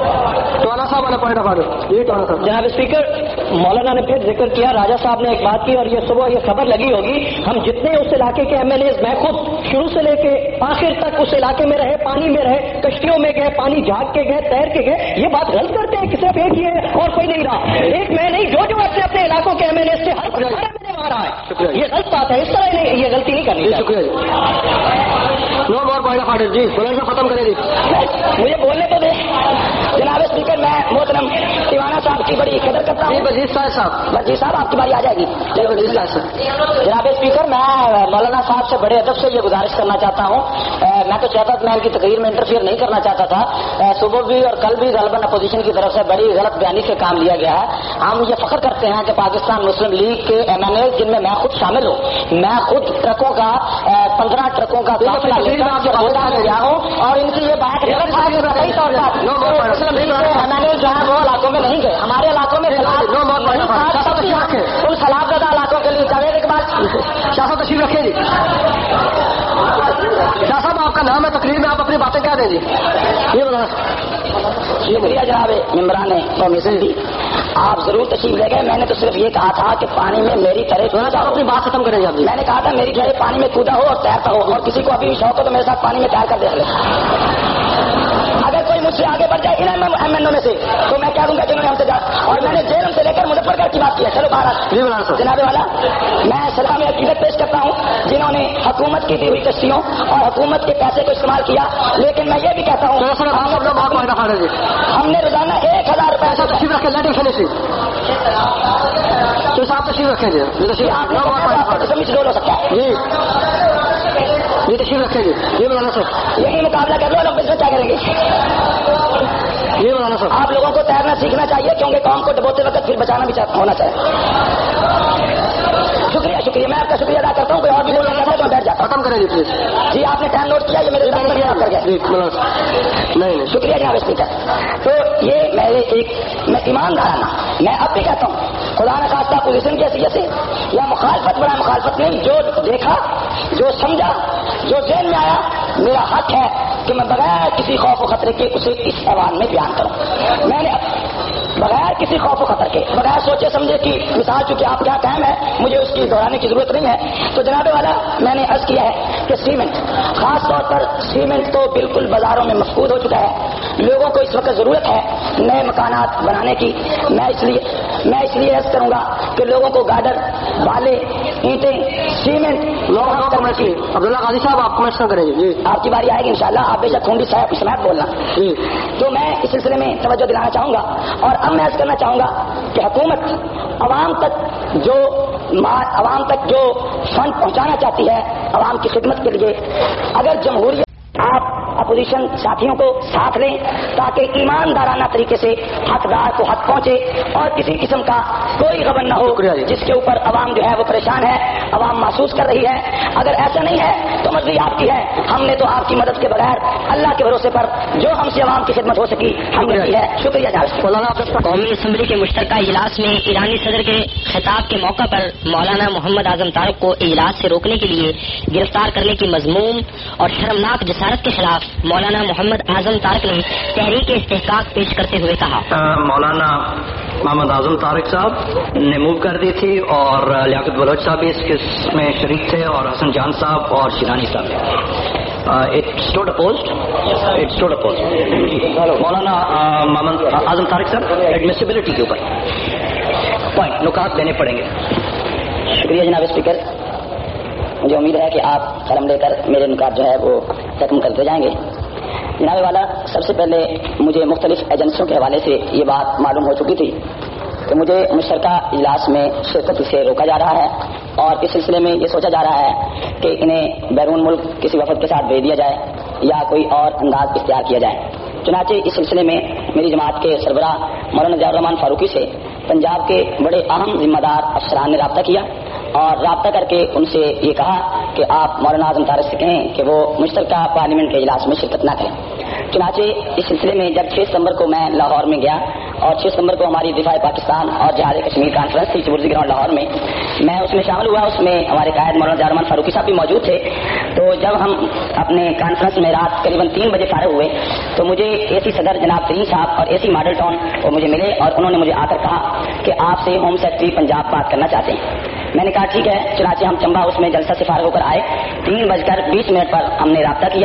جناب اسپیکر، مولانا نے پھر ذکر کیا، راجہ صاحب نے ایک بات کی اور یہ صبح یہ خبر لگی ہوگی، ہم جتنے اس علاقے کے ایم ایل ایز، میں خود شروع سے لے کے آخر تک اس علاقے میں رہے، پانی میں رہے، کشتیوں میں گئے، پانی جھاگ کے گئے، تیر کے گئے، یہ بات غلط کرتے ہیں کہ صرف ایک ہی ہے اور کوئی نہیں رہا، ایک میں نہیں، جو اپنے اپنے علاقوں کے ایم ایل ایز سے ہر میں نے وہاں رہا ہے، یہ غلط بات ہے، اس طرح یہ غلطی نہیں کرنی۔
شکریہ۔ No more point of order जी, बुलेट खत्म करें जी।
मुझे बोलने तो दे जनाब स्पीकर। मैं मोहतरम दीवाना साहब की बड़ी कदर करता हूँ।
वजीर साहब
आपकी बारी आ जाएगी।
जनाब स्पीकर, मैं मौलाना साहब से बड़े अदब से ये गुजारिश करना चाहता हूँ। मैं तो चाहता था, मैं इनकी तकरीर में इंटरफियर नहीं करना चाहता था। सुबह भी और कल भी गलबन अपोजिशन की तरफ से बड़ी गलत बयानी से काम लिया गया है। हम ये फख्र करते हैं कि पाकिस्तान मुस्लिम लीग के MNA, जिनमें मैं खुद शामिल हूँ, मैं खुद ट्रकों का 15 ट्रकों का काफिला लेकर गया हूँ और इनकी ये बात गलत है कि कई तौर पर मुस्लिम लीग के MNA जो है वो इलाकों में नहीं गए। हमारे इलाकों में उन सलाबज़दा इलाकों के लिए जावेद इकबाल
शाह साहब तशरीफ रखें जी। शाह साहब आपका नाम है, तकरीर में आप अपनी बातें क्या दें जी, ये बताना।
शुक्रिया जनाब मेम्बरान ने परमिशन दी, आप जरूर तशरीफ ले गए। मैंने तो सिर्फ ये कहा था कि पानी में मेरी तरह
आप अपनी बात खत्म करेंगे आप जी।
मैंने कहा था मेरी तरह पानी में कूदा हो और तैरता हो, और किसी को अभी भी शौक हो तो मेरे साथ पानी में तैर कर देख ले। अगर कोई मुझसे आगे बढ़ जाए इन MNO में से तो मैं क्या दूंगा जिन्होंने हमसे और मैंने जेल से लेकर मुजफ्फरगढ़ की बात की है। चलो भारत जनाबे वाला, मैं सलाम अकीदत पेश करता हूँ जिन्होंने हुकूमत की दी हुई कश्तियों और हुकूमत के पैसे को इस्तेमाल किया। लेकिन मैं ये भी कहता हूँ हमने रोजाना 1000 रुपए
तशरीफ रखें, लेट फिनिश तो साहब तशरीफ रखें जी।
हो सकता है
जी जी तशरीफ रखें जी। ये बताना सर,
यही मुकाबला कर लो, ओलंपिक्स में क्या करेंगे?
ये बताना सर।
आप लोगों को तैरना सीखना चाहिए क्योंकि कौम को डुबोते वक्त फिर बचाना भी होना चाहिए। शुक्रिया, मैं आपका शुक्रिया अदा करता हूँ। कोई और भी बोलना चाहता है तो बैठ जाता।
खत्म करें जी प्लीज
जी। आपने टाइम नोट किया, ये मेरे कर गया।
नहीं
शुक्रिया जनाब स्पीकर। तो ये मैं ईमानदाराना, मैं अब भी कहता हूँ खुदा न खास्ता पोजीशन की हैसियत से या मुखालफत बड़ा मुखालफत नहीं, जो देखा, जो समझा, जो जेल में आया, मेरा हक है कि मैं बगैर किसी खौफ और खतरे के उसे इस ऐवान में बयान करूं। मैंने बगैर किसी खौफ खतर के, बगैर सोचे समझे कि मिसाल चूंकि आप क्या कायम है, मुझे उसकी दोहराने की जरूरत नहीं है। तो जनाबे वाला, मैंने अर्ज किया है कि सीमेंट, खास तौर पर सीमेंट तो बिल्कुल बाजारों में मफकूद हो चुका है। लोगों को इस वक्त जरूरत है नए मकानात बनाने की। मैं इसलिए अर्ज करूंगा कि लोगों को गार्डर, बाले, ईंटें, सीमेंट
अब्दुल्ला गाजी साहब आप कमेंट्स न करेंगे जी।
आपकी बारी आएगी इंशाल्लाह, आप बेशक खूंडी समेत बोलना। तो मैं इस सिलसिले में तवज्जो दिलाना चाहूंगा और अब मैं अर्ज करना चाहूंगा कि हुकूमत अवाम तक जो फंड पहुंचाना चाहती है अवाम की खिदमत के लिए, अगर जमहूरियत आप अपोजिशन साथियों को साथ लें ताकि ईमानदाराना तरीके से हकदार को हक पहुंचे और किसी किस्म का कोई गबन न हो जिसके ऊपर अवाम जो है वो परेशान है, अवाम महसूस कर रही है। अगर ऐसा नहीं है तो मर्जी आपकी है, हमने तो आपकी मदद के बगैर अल्लाह के भरोसे पर जो हमसे अवाम की खिदमत हो सकी हमने की है। शुक्रिया।
कौमी असम्बली के मुश्तरका इजलास में ईरानी सदर के खिताब के मौका पर मौलाना मोहम्मद आजम तारक को इजलास से रोकने के लिए गिरफ्तार करने की मजमूम और शर्मनाक जसारत के खिलाफ मौलाना मोहम्मद आजम तारक ने तहरीक इस्तेहकाक पेश करते हुए कहा,
मौलाना मोहम्मद आजम तारक साहब ने मूव कर दी थी और लियाकत बलोच साहब भी इसमें शरीक थे और हसन जान साहब और Shirani Sahib. It stood opposed. Maulana Mohammad आजम तारक साहब एडमिसिबिलिटी के ऊपर पॉइंट नुकात देने पड़ेंगे।
शुक्रिया जनाब स्पीकर। मुझे उम्मीद है कि आप कलम लेकर मेरे नुकात जो है वो खत्म करते जाएंगे। जनाबे वाला, सबसे पहले मुझे मुख्तलिफ एजेंसियों के हवाले से ये बात मालूम हो चुकी थी कि मुझे मुश्तरका इजलास में शिरकत से रोका जा रहा है और इस सिलसिले में ये सोचा जा रहा है कि इन्हें बैरून मुल्क किसी वफद के साथ भेज दिया जाए या कोई और अंदाज इख्तियार किया जाए। चुनाचे इस सिलसिले में मेरी जमात के सरबराह मौलाना ज़ियाउर रहमान फारूकी से पंजाब के बड़े अहम जिम्मेदार अफसरान ने रब्ता किया और रब्ता करके उनसे ये कहा कि आप मौलाना आजम तारक से कहें कि वो मुश्तरका पार्लियामेंट के इजलास में शिरकत न करें। चुनाचे इस सिलसिले में जब 6 सितंबर को मैं लाहौर में गया और 6 सितंबर को हमारी दिफा पाकिस्तान और जहाज कश्मीर कॉन्फ्रेंस थी चबुर्जी ग्राउंड लाहौर में, मैं उसमें शामिल हुआ। उसमें हमारे कायद मौलाना ज़ियाउर रहमान फारूकी साहब भी मौजूद थे। तो जब हम अपने कॉन्फ्रेंस में रात करीबन 3 बजे फारिग हुए तो मुझे एसी सदर जनाब तरीन साहब और एसी मॉडल टाउन वो मुझे मिले और उन्होंने मुझे आकर कहा कि आपसे होम सेक्रेटरी पंजाब बात करना चाहते हैं। मैंने कहा ठीक है। चुनाचे हम चंबा हाउस में जलसा से फारिग होकर आए। 3:20 पर हमने राब्ता किया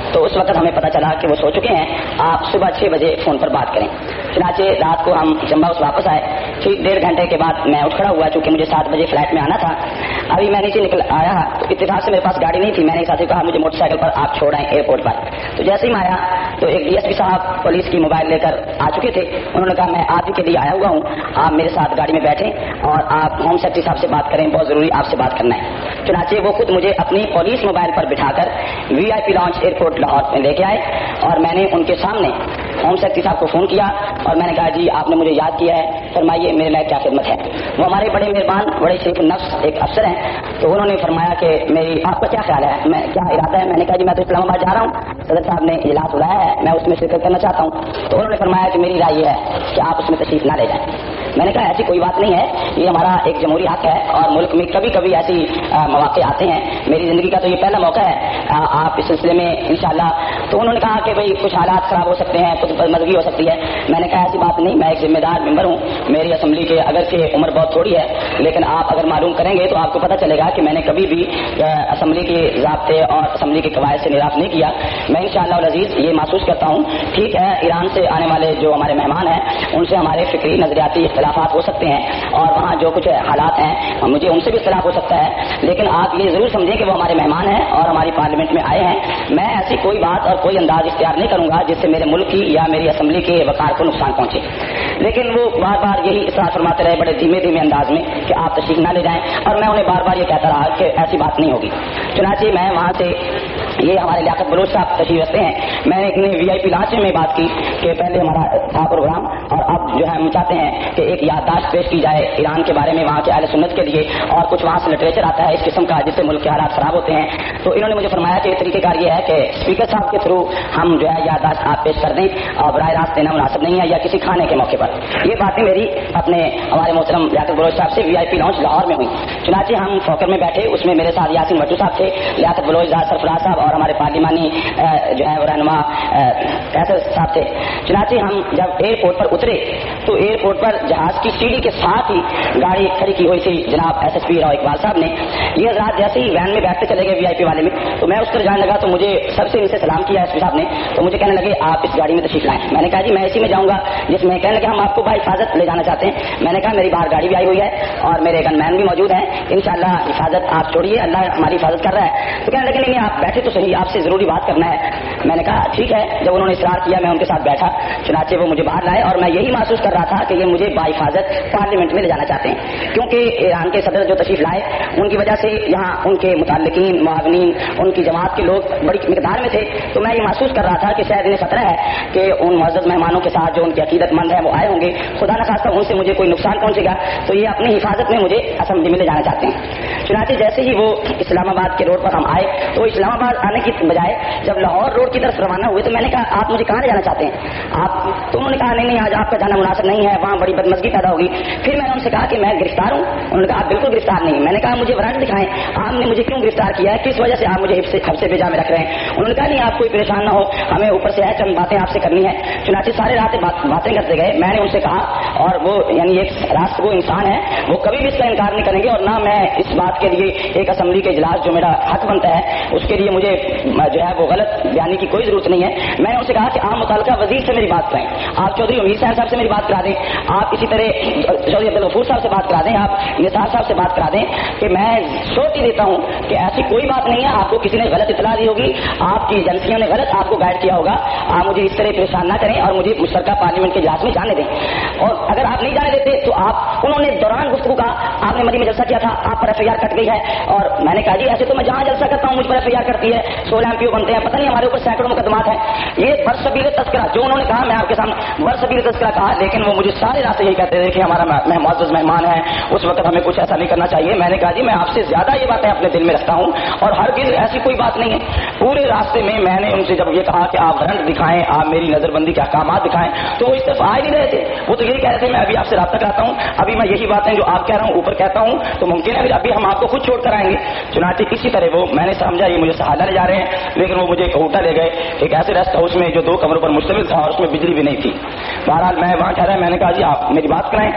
تو اس وقت ہمیں پتہ چلا کہ وہ سو چکے ہیں, آپ صبح 6 بجے فون پر بات کریں. چنانچہ رات کو ہم جمبا ہاؤس واپس آئے. پھر 1.5 گھنٹے کے بعد میں اٹھ کھڑا ہوا, چونکہ مجھے 7 بجے فلائٹ میں آنا تھا. ابھی میں نیچے نکل آیا تو اتفاق سے میرے پاس گاڑی نہیں تھی. میں نے ساتھی کو کہا مجھے موٹر سائیکل پر آپ چھوڑ آئیں ایئرپورٹ پر. تو جیسے ہی میں آیا تو ایک DSP صاحب پولیس کی موبائل لے کر آ چکے تھے. انہوں نے کہا میں آپ ہی کے لیے آیا ہوا ہوں, آپ میرے ساتھ گاڑی میں بیٹھیں اور آپ ہوم سیکرٹری صاحب سے بات کریں, بہت ضروری آپ سے بات کرنا ہے. چنانچہ وہ خود مجھے اپنی پولیس موبائل پر بٹھا کر VIP لانچ ایئرپورٹ لاہور میں لے کے آئے اور میں نے ان کے سامنے ہوم سیکرٹری صاحب کو فون کیا اور میں نے کہا جی آپ نے مجھے یاد کیا ہے, فرمائیے میرے لائق کیا خدمت ہے. وہ ہمارے بڑے مہربان بڑے شریف النفس ایک افسر ہیں. تو انہوں نے فرمایا کہ میری آپ کا کیا خیال ہے, میں کیا ارادہ ہے. میں نے کہا جی میں تو اسلام آباد جا رہا ہوں, صدر صاحب نے اجلاس بلایا ہے, میں اس میں شرکت کرنا چاہتا ہوں. تو انہوں نے فرمایا کہ میری رائے یہ ہے کہ آپ اس میں تشریف نہ لے جائیں. میں نے کہا ایسی کوئی بات نہیں ہے, یہ ہمارا ایک جمہوری حق ہے اور ملک میں کبھی کبھی ایسی مواقع آتے ہیں. میری زندگی کا تو یہ پہلا موقع ہے, آپ اس سلسلے میں انشاءاللہ. تو انہوں نے کہا کہ بھئی کچھ حالات خراب ہو سکتے ہیں, کچھ بدمزگی ہو سکتی ہے. میں نے کہا ایسی بات نہیں, میں ایک ذمہ دار ممبر ہوں. میری اسمبلی کے اگرچہ عمر بہت تھوڑی ہے لیکن آپ اگر معلوم کریں گے تو آپ کو پتہ چلے گا کہ میں نے کبھی بھی اسمبلی کے ضابطے اور اسمبلی کے قواعد سے نراف نہیں کیا. میں انشاءاللہ العزیز یہ محسوس کرتا ہوں, ٹھیک ہے ایران سے آنے والے جو ہمارے مہمان ہیں ان سے ہمارے فکری نظریاتی اختلافات ہو سکتے ہیں اور وہاں جو کچھ حالات ہیں مجھے ان سے بھی اختلاف ہو سکتا ہے, لیکن آپ یہ ضرور سمجھیں کہ وہ ہمارے مہمان ہیں اور ہماری پارلیمنٹ میں آئے ہیں. میں ایسی کوئی بات اور کوئی انداز اختیار نہیں کروں گا جس سے میرے ملک کی یا میری اسمبلی کے وقار کو نقصان پہنچے. لیکن وہ بار بار یہی اصرار فرماتے رہے بڑے دھیمے دھیمے انداز میں کہ آپ تشریف نہ لے جائیں, اور میں انہیں بار بار یہ کہتا رہا کہ ایسی بات نہیں ہوگی. چنانچہ میں وہاں سے یہ ہمارے لیاقت بلوچ صاحب تشریف رکھتے ہیں, میں نے اتنی VIP لانچ میں بات کی کہ پہلے ہمارا تھا پروگرام اور اب جو ہے ہم چاہتے ہیں کہ ایک یادداشت پیش کی جائے ایران کے بارے میں, وہاں کے اہل سنت کے لیے, اور کچھ وہاں سے لٹریچر آتا ہے اس قسم کا جس سے ملک کے حالات خراب ہوتے ہیں. تو انہوں نے مجھے فرمایا کہ طریقہ کار یہ ہے کہ اسپیکر صاحب کے تھرو ہم جو ہے یادداشت آپ پیش کر دیں, اور براہ راست دینا مناسب نہیں ہے یا کسی کھانے کے موقع پر. یہ باتیں میری اپنے ہمارے محترم لیاقت بلوچ صاحب سے VIP لانچ لاہور میں ہوئی. چنانچہ ہم فوکر میں بیٹھے, اس میں میرے ساتھ یاسین بٹو صاحب تھے, لیاقت بلوچ سرفراز صاحب اور ہمارے پارلیمانی جو ہے رہنما کیسر صاحب تھے. چنانچہ ہم جب ایئرپورٹ پر اترے تو ایئرپورٹ پر جہاز کی سیڑھی کے ساتھ ہی گاڑی کھڑی کی ہوئی تھی جناب SSP راؤ اقبال صاحب نے. یہ حضرات جیسے ہی وین میں بیٹھتے چلے گئے VIP والے میں, تو میں اس پر جانے لگا تو مجھے سب سے ان سے سلام کیا SP صاحب نے. تو مجھے کہنے لگے آپ اس گاڑی میں تشریف لائیں. میں نے کہا جی میں اسی میں جاؤں گا جس میں, کہنے لگے ہم آپ کو حفاظت لے جانا چاہتے ہیں. میں نے کہا میری باہر گاڑی بھی آئی ہوئی ہے اور میرے گن مین بھی موجود ہیں, انشاءاللہ حفاظت آپ چھوڑیے, اللہ ہماری حفاظت کر رہا ہے. تو کہنے لگے نہیں آپ بیٹھے تو صحیح, آپ سے ضروری بات کرنا ہے. میں نے کہا ٹھیک ہے. جب انہوں نے اصرار کیا میں ان کے ساتھ بیٹھا. چنانچہ وہ مجھے باہر لائے اور میں یہی محسوس کر رہا تھا کہ یہ مجھے باحفاظت پارلیمنٹ میں لے جانا چاہتے ہیں, کیونکہ ایران کے صدر جو تشریف لائے ان کی وجہ سے یہاں ان کے متعلقین معاونین ان کی جماعت کے لوگ بڑی مقدار میں تھے. تو میں یہ محسوس کر رہا تھا کہ شاید انہیں خطرہ ہے کہ ان معزز مہمانوں کے ساتھ جو ان کے عقیدت مند ہیں وہ آئے ہوں گے, خدا نخواستہ ان سے مجھے کوئی نقصان پہنچے گا, تو یہ اپنی حفاظت میں مجھے اسمبلی میں لے جانا چاہتے ہیں. چنانچہ جیسے ہی وہ اسلام آباد کے روڈ پر ہم آئے تو اسلام آباد آنے کی بجائے جب لاہور روڈ کی طرف روانہ ہوئے تو میں نے کہا آپ مجھے کہاں لے جانا چاہتے ہیں آپ؟ تو انہوں نے کہا نہیں آج آپ کا جانا مناسب نہیں ہے, وہاں بڑی بدمزگی پیدا ہوگی. پھر میں نے ان سے کہا کہ میں گرفتار ہوں. انہوں نے کہا آپ بالکل گرفتار نہیں. میں نے کہا مجھے وارنٹ دکھائیں, آپ نے مجھے کیوں گرفتار کیا ہے, کس وجہ سے آپ مجھے حبس بجا میں رکھ رہے ہیں. انہوں نے کہا نہیں آپ کوئی پریشان نہ ہو, ہمیں اوپر سے ہے چند باتیں آپ سے کرنی ہے. چنانچہ سارے رات باتیں کرتے گئے. میں نے ان سے کہا, اور وہ یعنی ایک راست وہ انسان ہے, وہ کبھی بھی اس کا انکار نہیں کریں گے, اور نہ میں اس بات کے لیے ایک اسمبلی کے اجلاس جو میرا حق بنتا ہے اس کے لیے مجھے جو ہے وہ غلط بیانی کی کوئی ضرورت نہیں ہے. میں نے ان سے کہا کہ آپ متعلقہ وزیر سے میری بات کریں, آپ چودھری امیر صاحب سے میری بات کرا دیں, آپ اسی طرح چودھری عبدالغفور صاحب سے بات کرا دیں, آپ نثار صاحب سے بات کرا دیں کہ میں سوچ ہی دیتا ہوں کہ ایسی کوئی بات نہیں ہے, آپ کو کسی نے غلط اطلاع دی ہوگی, آپ کی ایجنسیوں نے غلط آپ کو گائیڈ کیا ہوگا. آپ مجھے اس طرح پریشان نہ کریں اور مجھے مشترکہ پارلیمنٹ کے اجلاس میں جانے دیں. اور اگر آپ نہیں جانے دیتے تو آپ, انہوں نے دوران گفتگو کہا آپ نے مدی میں جلسہ کیا تھا, آپ پر FIR کٹ گئی ہے. اور میں نے کہا جی ایسے تو میں جہاں جلسہ کرتا ہوں مجھ پر FIR کٹتی ہے, 16 MPO بنتے ہیں, پتہ نہیں ہمارے اوپر سینکڑوں مقدمات ہیں. یہ برسبیل تذکرہ جو انہوں نے کہا میں آپ کے سامنے برسبیل تذکرہ کہا, لیکن وہ مجھے سارے راستے یہی کہتے تھے کہ ہمارا معزز مہمان ہے, اس وقت ہمیں کچھ ایسا نہیں کرنا چاہیے. میں نے کہا جی میں آپ سے زیادہ یہ باتیں اپنے دل میں رکھتا ہوں اور ہرگز ایسی کوئی بات نہیں ہے. پورے راستے میں میں نے ان سے جب یہ کہا کہ آپ وارنٹ دکھائیں, آپ میری نظر بندی کے احکامات دکھائیں, تو وہ اس طرف آ ہی نہیں رہے تھے. وہ تو یہی کہہ رہے تھے میں ابھی آپ سے رابطہ کراتا ہوں, ابھی میں یہی باتیں جو آپ کہہ رہا ہوں اوپر کہتا ہوں, تو ممکن ہے ابھی ہم آپ کو خود چھوڑ کر آئیں گے. چنانچہ اسی طرح وہ میں نے سمجھا یہ مجھے سہالا لے جا رہے ہیں, لیکن وہ مجھے کوٹا لے گئے, ایک ایسے ریسٹ ہاؤس میں جو 2 کمروں پر مشتمل تھا اور اس میں بجلی بھی نہیں تھی. بہرحال میں وہاں ٹھہرا, میں نے کہا جی آپ میری بات کرائیں.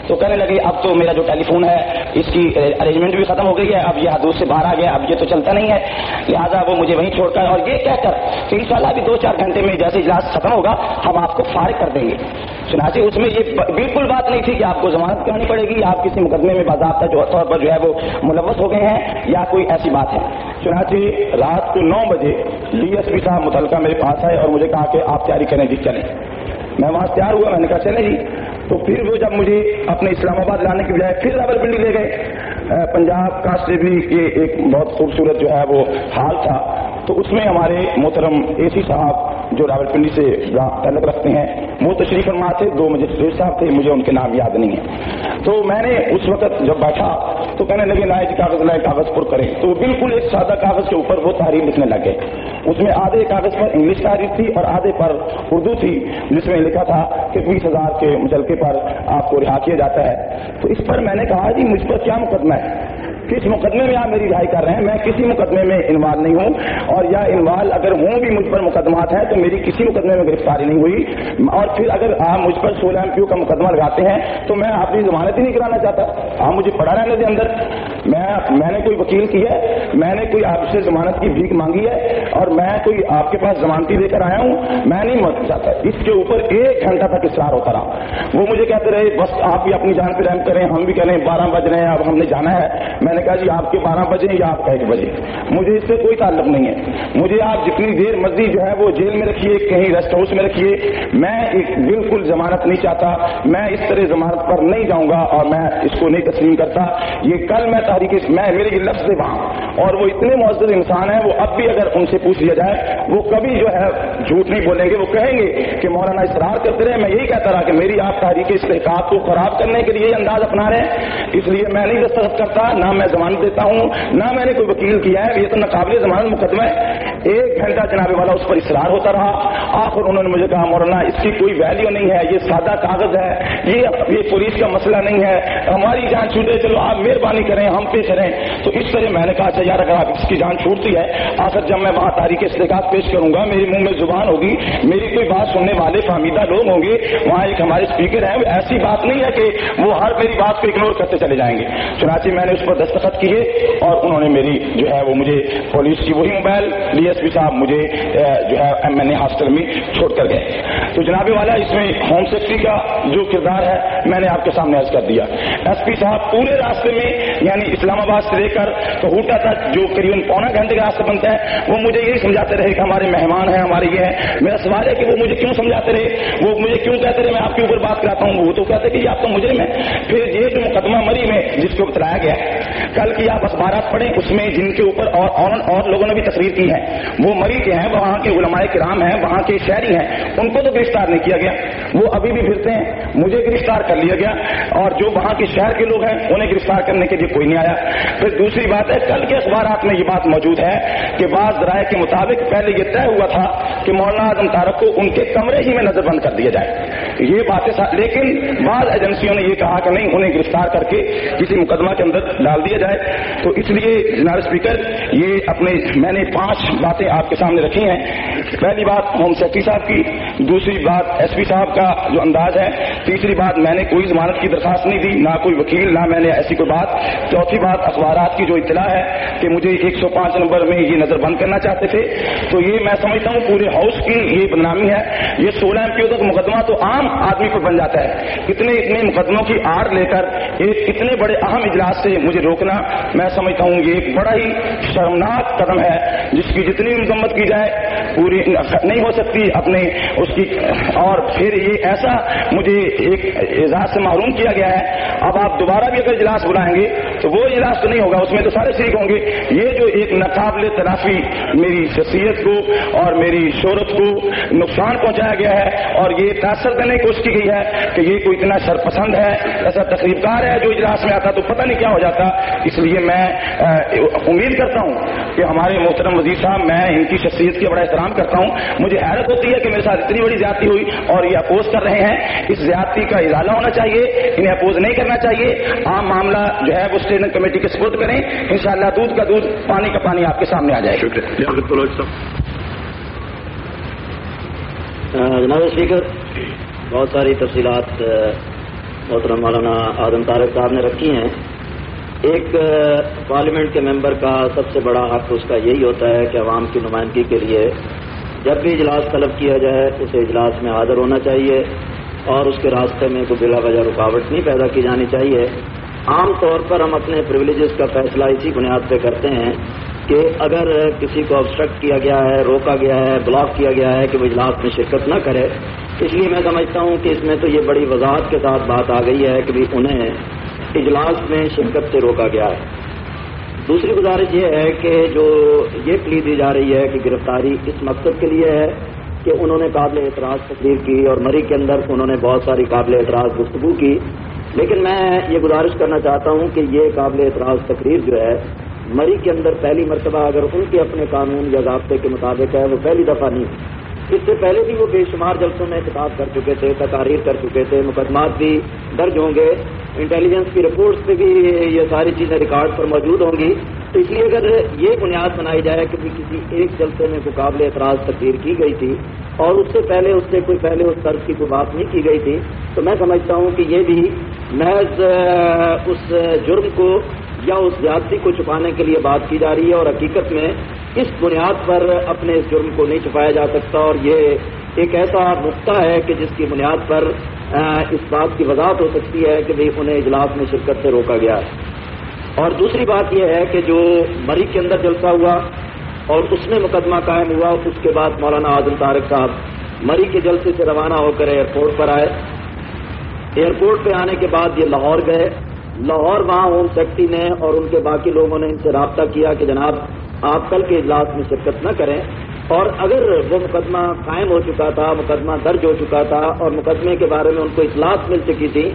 تو کہنے لگے اب تو میرا جو ٹیلی فون ہے اس کی ارینجمنٹ بھی ختم ہو گئی ہے، اب یہ حدود سے باہر آ گیا، اب یہ تو چلتا نہیں ہے، لہٰذا وہ مجھے وہیں چھوڑ کر اور یہ کہہ کر کہ انشاءاللہ ابھی 2-4 گھنٹے میں جیسے اجلاس ختم ہوگا ہم آپ کو فارغ کر دیں گے۔ چنانچہ اس میں یہ بالکل بات نہیں تھی کہ آپ کو ضمانت کرانی پڑے گی، آپ کسی مقدمے میں باضابطہ طور پر جو ہے وہ ملوث ہو گئے ہیں یا کوئی ایسی بات ہے۔ چنانچہ رات کو 9 بجے ڈی ایس پی صاحب متعلقہ میرے پاس آئے اور مجھے کہا کہ آپ تیاری کریں جی چلیں۔ میں وہاں تیار ہوا، میں نے کہا چلیں جی۔ تو پھر وہ جب مجھے اپنے اسلام آباد لانے کی بجائے پھر راولپنڈی لے گئے، پنجاب کانسٹیبلی یہ ایک بہت خوبصورت جو ہے وہ حال تھا، تو اس میں ہمارے محترم اے سی صاحب جو راولپنڈی سے تعلق رکھتے ہیں وہ تشریف فرما تھے، 2 مجسٹریٹ صاحب تھے، مجھے ان کے نام یاد نہیں ہے۔ تو میں نے اس وقت جب بیٹھا تو کہنے لگے لائے کاغذ لائے، کاغذ پر کریں، تو بالکل ایک سادہ کاغذ کے اوپر وہ تحریر لکھنے لگ گئے۔ اس میں آدھے کاغذ پر انگلش تحریر تھی اور آدھے پر اردو تھی، جس میں لکھا تھا کہ 20,000 کے مچلقے پر آپ کو رہا کیا جاتا ہے۔ تو اس پر میں نے کہا جی مجھ پر کیا مقدمہ ہے، کس مقدمے میں آپ میری رہائی کر رہے ہیں؟ میں کسی مقدمے میں انوالو نہیں ہوں، اور یا انوالو اگر ہوں بھی مجھ پر مقدمات ہیں تو میری کسی مقدمے میں گرفتاری نہیں ہوئی، اور پھر اگر آپ مجھ پر 16 MPO کا مقدمہ لگاتے ہیں تو میں اپنی ضمانت ہی نہیں کرانا چاہتا، آپ مجھے پڑا رہنے دیں اندر۔ میں نے کوئی وکیل کی ہے، میں نے کوئی آپ سے ضمانت کی بھیک مانگی ہے، اور میں کوئی آپ کے پاس ضمانتی لے کر آیا ہوں، میں نہیں مر چاہتا۔ اس کے اوپر 1 گھنٹہ تک اصرار ہوتا رہا، وہ مجھے کہتے رہے بس آپ بھی اپنی جان پہ رحم کریں، ہم بھی کہہ رہے ہیں 12 بج رہے ہیں اب ہم نے جانا ہے۔ میں نے کہا جی آپ کے 12 بجے یا آپ کا 1 بجے، مجھے اس سے کوئی تعلق نہیں ہے، مجھے آپ جتنی دیر مرضی جو ہے وہ جیل میں رکھیے، کہیں ریسٹ ہاؤس میں رکھیے، میں ایک بالکل ضمانت نہیں چاہتا، میں اس طرح ضمانت پر نہیں جاؤں گا اور میں اس کو نہیں تسلیم کرتا۔ یہ کل میں میرے یہ لفظ وہاں، اور وہ اتنے معزز انسان ہیں، وہ اب بھی اگر ان سے پوچھ لیا جائے وہ کبھی جو ہے جھوٹ نہیں بولیں گے، وہ کہیں گے کہ مولانا اصرار کرتے رہے، میں یہی کہتا رہا کہ میری آپ تحریک استحقاق کو خراب کرنے کے لیے انداز اپنا رہے ہیں، اس لیے میں نہیں دستخط کرتا، نہ میں ضمانت دیتا ہوں، نہ میں نے کوئی وکیل کیا ہے، یہ تو ناقابل ضمانت مقدمہ ہے۔ 1 گھنٹہ جناب والا اس پر اصرار ہوتا رہا، آخر انہوں نے مجھے کہا مولانا اس کی کوئی ویلیو نہیں ہے، یہ سادہ کاغذ ہے، یہ پولیس کا مسئلہ نہیں ہے، ہماری جان چھوٹے، چلو آپ مہربانی کریں ہم پہ کریں۔ تو اس طرح میں نے کہا اچھا یار اگر آپ اس کی جان چھوٹتی ہے، آخر جب میں وہاں تاریخ استحقاق پیش کروں گا میرے منہ میں زبان ہوگی، میری کوئی بات سننے والے فہمیدہ لوگ ہوں گے، وہاں ایک ہمارے اسپیکر ہیں، ایسی بات نہیں ہے کہ وہ ہر میری بات کو اگنور کرتے چلے جائیں گے۔ چنانچہ میں نے اس پر دستخط کیے اور انہوں نے میری جو ہے وہ مجھے پولیس کی وہی موبائل ڈی ایس پی صاحب مجھے جو ہے MNA ہاسٹل میں چھوڑ کر گئے۔ تو جناب والا اس میں ہوم سیکرٹری کا جو کردار ہے میں نے آپ کے سامنے عرض کر دیا۔ ایس پی صاحب پورے راستے میں یعنی اسلام آباد سے لے کر کوہوٹا تک جو قریباً پونا گھنٹے کا راستہ بنتا ہے وہ مجھے یہی سمجھاتے رہے کہ ہمارے مہمان ہیں، ہمارے یہ ہیں۔ میرا سوال ہے کہ وہ مجھے کیوں سمجھاتے رہے، وہ مجھے کیوں کہتے رہے میں آپ کے اوپر بات کراتا ہوں، وہ تو کہتے کہ یہ آپ تو مجرم ہیں۔ پھر یہ جو مقدمہ مری میں جس کو بتلایا گیا کل کی آپ اخبارات پڑھیں، اس میں جن کے اوپر اور لوگوں نے بھی تقریر کی ہے، وہ مری کے ہیں، وہاں کے علماء کرام ہیں، وہاں کے شہری ہیں، ان کو تو گرفتار نہیں کیا گیا، وہ ابھی بھی پھرتے ہیں، مجھے گرفتار کر لیا گیا، اور جو وہاں کے شہر کے لوگ ہیں انہیں گرفتار کرنے کے لیے کوئی نہیں آیا۔ پھر دوسری بات ہے کل کے اخبارات میں یہ بات موجود ہے کہ بعض ذرائع کے مطابق پہلے یہ طے ہوا تھا کہ مولانا اعظم تارک کو ان کے کمرے ہی میں نظر بند کر دیا جائے، یہ باتیں لیکن بعض ایجنسیوں نے یہ کہا کہ نہیں انہیں گرفتار کر کے کسی مقدمہ کے اندر ڈال دیا جائے۔ تو اس لیے جناب اسپیکر میں نے 5 باتیں آپ کے سامنے رکھی ہیں۔ پہلی بات ہوم سیکرٹری صاحب کی، دوسری بات ایس پی صاحب کا جو انداز ہے، تیسری بات میں نے کوئی ضمانت کی درخواست نہیں دی، نہ کوئی وکیل، نہ میں نے ایسی کوئی بات، چوتھی بات اخبارات کی جو اطلاع ہے کہ مجھے 105 نمبر میں یہ نظر بند کرنا چاہتے تھے، تو یہ میں سمجھتا ہوں پورے ہاؤس کی یہ بدنامی ہے۔ یہ 16 MPO تک مقدمہ تو عام آدمی پر بن جاتا ہے، اتنے مقدموں کی آڑ لے کر ایک اتنے بڑے اہم اجلاس سے مجھے روکنا، میں سمجھتا ہوں یہ ایک بڑا ہی شرمناک قدم ہے جس کی جتنی مذمت کی جائے پوری نہیں ہو سکتی اپنے اس کی، اور پھر یہ ایسا مجھے ایک اعزاز سے محروم کیا گیا ہے۔ اب آپ دوبارہ بھی اگر اجلاس بلائیں گے تو وہ اجلاس تو نہیں ہوگا، اس میں تو سارے شریک ہوں گے۔ یہ جو ایک ناقابل تلافی میری شخصیت کو اور میری شہرت کو نقصان پہنچایا گیا ہے، اور یہ تاثر دینے کی کوشش کی گئی ہے کہ یہ کوئی اتنا شرپسند ہے، ایسا تقریب کار ہے جو اجلاس میں آتا تو پتہ نہیں کیا ہو جاتا۔ اس لیے میں امید کرتا ہوں کہ ہمارے محترم وزیر صاحب، میں ان کی شخصیت کا بڑا احترام کرتا ہوں، مجھے حیرت ہوتی ہے کہ میرے ساتھ اتنی بڑی زیادتی ہوئی اور یہ اپوز کر رہے ہیں۔ اس زیادتی کا ازالہ ہونا چاہیے، انہیں اپوز نہیں کرنا چاہیے، عام معاملہ جو ہے وہ اسٹینڈنگ کمیٹی کے سپرد کریں، انشاءاللہ دودھ کا دودھ پانی کا پانی آپ کے سامنے آ جائے گا۔
جناب اسپیکر، بہت ساری تفصیلات
محترم مولانا اعظم طارق صاحب نے رکھی ہیں. ایک پارلیمنٹ کے ممبر کا سب سے بڑا حق اس کا یہی ہوتا ہے کہ عوام کی نمائندگی کے لیے جب بھی اجلاس طلب کیا جائے اسے اجلاس میں حاضر ہونا چاہیے اور اس کے راستے میں کوئی بلا وجہ رکاوٹ نہیں پیدا کی جانی چاہیے. عام طور پر ہم اپنے پریویلیجز کا فیصلہ اسی بنیاد پہ کرتے ہیں کہ اگر کسی کو آبسٹرکٹ کیا گیا ہے, روکا گیا ہے, بلاک کیا گیا ہے کہ وہ اجلاس میں شرکت نہ کرے, اس لیے میں سمجھتا ہوں کہ اس میں تو یہ بڑی وضاحت کے ساتھ بات آ گئی ہے کہ انہیں اجلاس میں شرکت سے روکا گیا ہے. دوسری گزارش یہ ہے کہ جو یہ پلی دی جا رہی ہے کہ گرفتاری اس مقصد کے لیے ہے کہ انہوں نے قابل اعتراض تقریر کی اور مری کے اندر انہوں نے بہت ساری قابل اعتراض گفتگو کی, لیکن میں یہ گزارش کرنا چاہتا ہوں کہ یہ قابل اعتراض تقریر جو ہے مری کے اندر پہلی مرتبہ اگر ان کے اپنے قانون یا ضابطے کے مطابق ہے وہ پہلی دفعہ نہیں. اس سے پہلے بھی وہ بے شمار جلسوں میں خطاب کر چکے تھے, تقاریر کر چکے تھے, مقدمات بھی درج ہوں گے, انٹیلیجنس کی رپورٹس پہ بھی یہ ساری چیزیں ریکارڈ پر موجود ہوں گی. تو اس لیے اگر یہ بنیاد بنائی جائے کہ کسی ایک جلسے میں کوئی قابل اعتراض تقریر کی گئی تھی اور اس سے پہلے اس طرز کی کوئی بات نہیں کی گئی تھی, تو میں سمجھتا ہوں کہ یہ بھی محض اس جرم کو یا اس زیادتی کو چھپانے کے لیے بات کی جا رہی ہے, اور حقیقت میں اس بنیاد پر اپنے اس جرم کو نہیں چھپایا جا سکتا. اور یہ ایک ایسا نقطہ ہے کہ جس کی بنیاد پر اس بات کی وضاحت ہو سکتی ہے کہ بھئی انہیں اجلاس میں شرکت سے روکا گیا ہے. اور دوسری بات یہ ہے کہ جو مری کے اندر جلسہ ہوا اور اس میں مقدمہ قائم ہوا, اس کے بعد مولانا اعظم طارق صاحب مری کے جلسے سے روانہ ہو کر ایئرپورٹ پر آئے. ایئرپورٹ پہ آنے کے بعد یہ لاہور گئے. لاہور وہاں ہوم سیکرٹری نے اور ان کے باقی لوگوں نے ان سے رابطہ کیا کہ جناب آپ کل کے اجلاس میں شرکت نہ کریں, اور اگر وہ مقدمہ قائم ہو چکا تھا, مقدمہ درج ہو چکا تھا اور مقدمے کے بارے میں ان کو اطلاعات مل چکی تھی,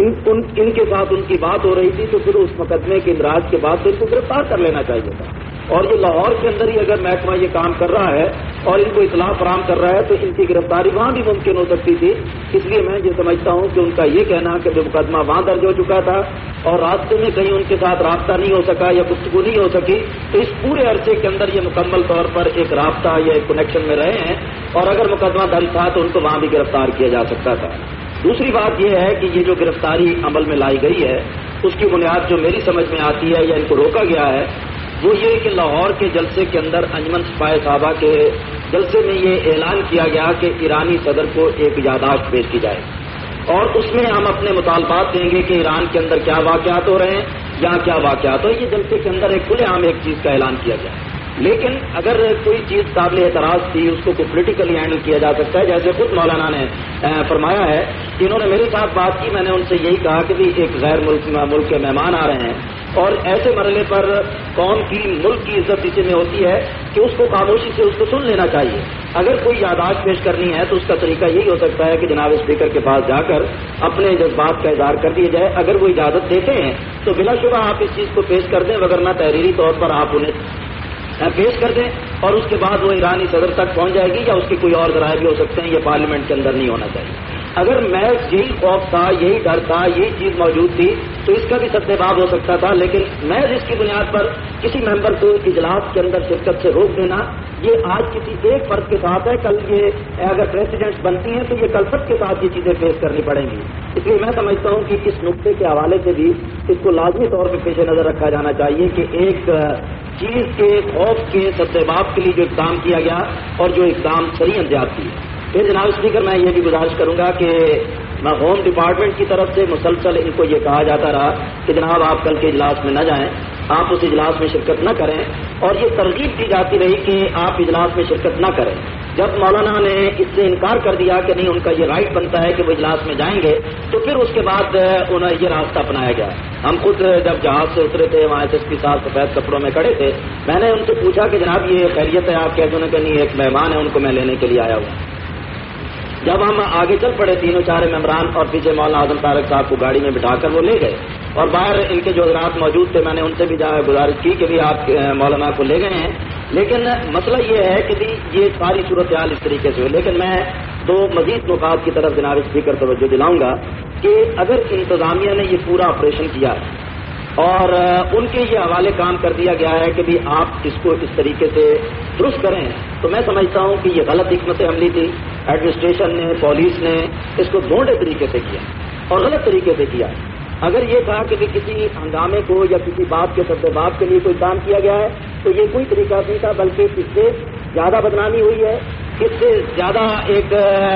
ان کے ساتھ ان کی بات ہو رہی تھی, تو پھر اس مقدمے کے اندراج کے بعد ان کو گرفتار کر لینا چاہیے تھا. اور یہ لاہور کے اندر ہی اگر محکمہ یہ کام کر رہا ہے اور ان کو اطلاع فراہم کر رہا ہے تو ان کی گرفتاری وہاں بھی ممکن ہو سکتی تھی. اس لیے میں یہ سمجھتا ہوں کہ ان کا یہ کہنا کہ جو مقدمہ وہاں درج ہو چکا تھا اور راستے میں کہیں ان کے ساتھ رابطہ نہیں ہو سکا یا گفتگو نہیں ہو سکی, تو اس پورے عرصے کے اندر یہ مکمل طور پر ایک رابطہ یا ایک کنیکشن میں رہے ہیں, اور اگر مقدمہ درج تھا تو ان کو وہاں بھی گرفتار کیا جا سکتا تھا. دوسری بات یہ ہے کہ یہ جو گرفتاری عمل میں لائی گئی ہے اس کی بنیاد جو میری سمجھ میں آتی ہے یا ان کو روکا گیا ہے وہ یہ کہ لاہور کے جلسے کے اندر انجمن سپاہی صحابہ کے جلسے میں یہ اعلان کیا گیا کہ ایرانی صدر کو ایک یادداشت پیش کی جائے اور اس میں ہم اپنے مطالبات دیں گے کہ ایران کے اندر کیا واقعات ہو رہے ہیں, یہاں کیا واقعات ہو. یہ جلسے کے اندر ایک کھلے عام ایک چیز کا اعلان کیا گیا, لیکن اگر کوئی چیز قابل اعتراض تھی اس کو پولیٹیکلی ہینڈل کیا جا سکتا ہے. جیسے خود مولانا نے فرمایا ہے کہ انہوں نے میرے ساتھ بات کی, میں نے ان سے یہی کہا کہ ایک غیر ملک کے مہمان آ رہے ہیں اور ایسے مرحلے پر قوم کی ملک کی عزت اسی میں ہوتی ہے کہ اس کو خاموشی سے اس کو سن لینا چاہیے. اگر کوئی یادداشت پیش کرنی ہے تو اس کا طریقہ یہی ہو سکتا ہے کہ جناب اسپیکر کے پاس جا کر اپنے جذبات کا اظہار کر دیا جائے. اگر وہ اجازت دیتے ہیں تو بلا شبہ آپ اس چیز کو پیش کر دیں, وگرنہ تحریری طور پر آپ انہیں پیش کر دیں اور اس کے بعد وہ ایرانی صدر تک پہنچ جائے گی, یا اس کے کوئی اور ذرائع بھی ہو سکتے ہیں. یہ پارلیمنٹ کے اندر نہیں ہونا چاہیے. اگر محض یہی خوف تھا, یہی ڈر تھا, یہی چیز موجود تھی تو اس کا بھی سدباب ہو سکتا تھا, لیکن محض اس کی بنیاد پر کسی ممبر کو اجلاس کے اندر شرکت سے روک دینا یہ آج کسی ایک فرد کے ساتھ ہے, کل یہ اگر پریسیڈنٹس بنتی ہیں تو یہ کلفت کے ساتھ یہ چیزیں فیس کرنی پڑیں گی. اس لیے میں سمجھتا ہوں کہ اس نقطے کے حوالے سے بھی اس کو لازمی طور پہ پیش نظر رکھا جانا چاہیے کہ ایک چیز کے خوف کے سدباب کے لیے جو اقدام کیا گیا اور جو اقدام صریحاً زیادتی ہے. پھر جناب اسپیکر میں یہ بھی گزارش کروں گا کہ میں ہوم ڈپارٹمنٹ کی طرف سے مسلسل ان کو یہ کہا جاتا رہا کہ جناب آپ کل کے اجلاس میں نہ جائیں, آپ اس اجلاس میں شرکت نہ کریں, اور یہ ترغیب دی جاتی رہی کہ آپ اجلاس میں شرکت نہ کریں. جب مولانا نے اس سے انکار کر دیا کہ نہیں ان کا یہ رائٹ بنتا ہے کہ وہ اجلاس میں جائیں گے, تو پھر اس کے بعد انہیں یہ راستہ اپنایا گیا. ہم خود جب جہاز سے اترے تھے وہاں SSP صاحب سفید کپڑوں میں کھڑے تھے, میں نے ان سے پوچھا کہ جناب یہ خیریت ہے آپ کہتے ہیں کہ نہیں ایک مہمان ہے ان کو میں لینے کے لیے آیا ہوں. جب ہم آگے چل پڑے تینوں چار ممبران اور پیچھے مولانا اعظم طارق صاحب کو گاڑی میں بٹھا کر وہ لے گئے, اور باہر ان کے جو حضرات موجود تھے میں نے ان سے بھی گزارش کی کہ بھی آپ مولانا کو لے گئے ہیں, لیکن مسئلہ یہ ہے کہ یہ ساری صورتحال اس طریقے سے ہوئی. لیکن میں دو مزید نکات کی طرف جناب اسپیکر توجہ دلاؤں گا کہ اگر انتظامیہ نے یہ پورا آپریشن کیا اور ان کے یہ حوالے کام کر دیا گیا ہے کہ بھی آپ اس کو اس طریقے سے درست کریں, تو میں سمجھتا ہوں کہ یہ غلط حکمت عملی تھی. ایڈمنسٹریشن نے, پولیس نے اس کو ڈھونڈے طریقے سے کیا. اور غلط طریقے سے کیا. اگر یہ کہا کہ کسی ہنگامے کو یا کسی بات کے سبب کے لیے کوئی کام کیا گیا ہے تو یہ کوئی طریقہ نہیں تھا، بلکہ اس سے زیادہ بدنامی ہوئی ہے، اس سے زیادہ ایک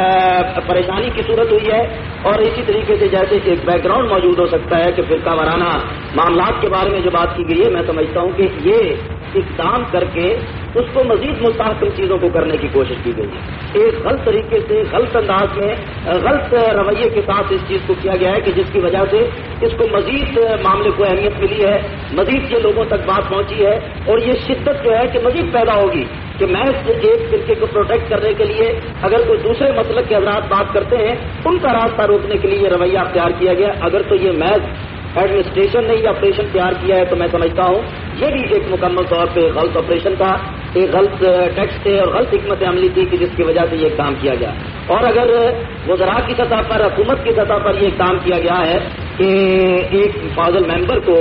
پریشانی کی صورت ہوئی ہے. اور اسی طریقے سے جیسے ایک بیک گراؤنڈ موجود ہو سکتا ہے کہ فرقہ وارانہ معاملات کے بارے میں جو بات کی گئی ہے، میں سمجھتا ہوں کہ یہ اقدام کر کے اس کو مزید مستحکم چیزوں کو کرنے کی کوشش کی گئی ہے. ایک غلط طریقے سے، غلط انداز میں، غلط رویے کے ساتھ اس چیز کو کیا گیا ہے کہ جس کی وجہ سے اس کو مزید معاملے کو اہمیت ملی ہے، مزید یہ لوگوں تک بات پہنچی ہے، اور یہ شدت جو ہے کہ مزید پیدا ہوگی کہ محض ایک فرقے کو پروٹیکٹ کرنے کے لیے اگر کوئی دوسرے مسلک کے حضرات بات کرتے ہیں ان کا راستہ روکنے کے لیے یہ رویہ اختیار کیا گیا. اگر تو یہ محض ایڈمنسٹریشن نے یہ آپریشن تیار کیا ہے تو میں سمجھتا ہوں یہ بھی ایک مکمل طور پہ غلط آپریشن تھا، ایک غلط ٹیکس تھے اور غلط حکمت عملی تھی کہ جس کی وجہ سے یہ کام کیا گیا. اور اگر وزراء کی سطح پر، حکومت کی سطح پر یہ کام کیا گیا ہے کہ ایک فاضل ممبر کو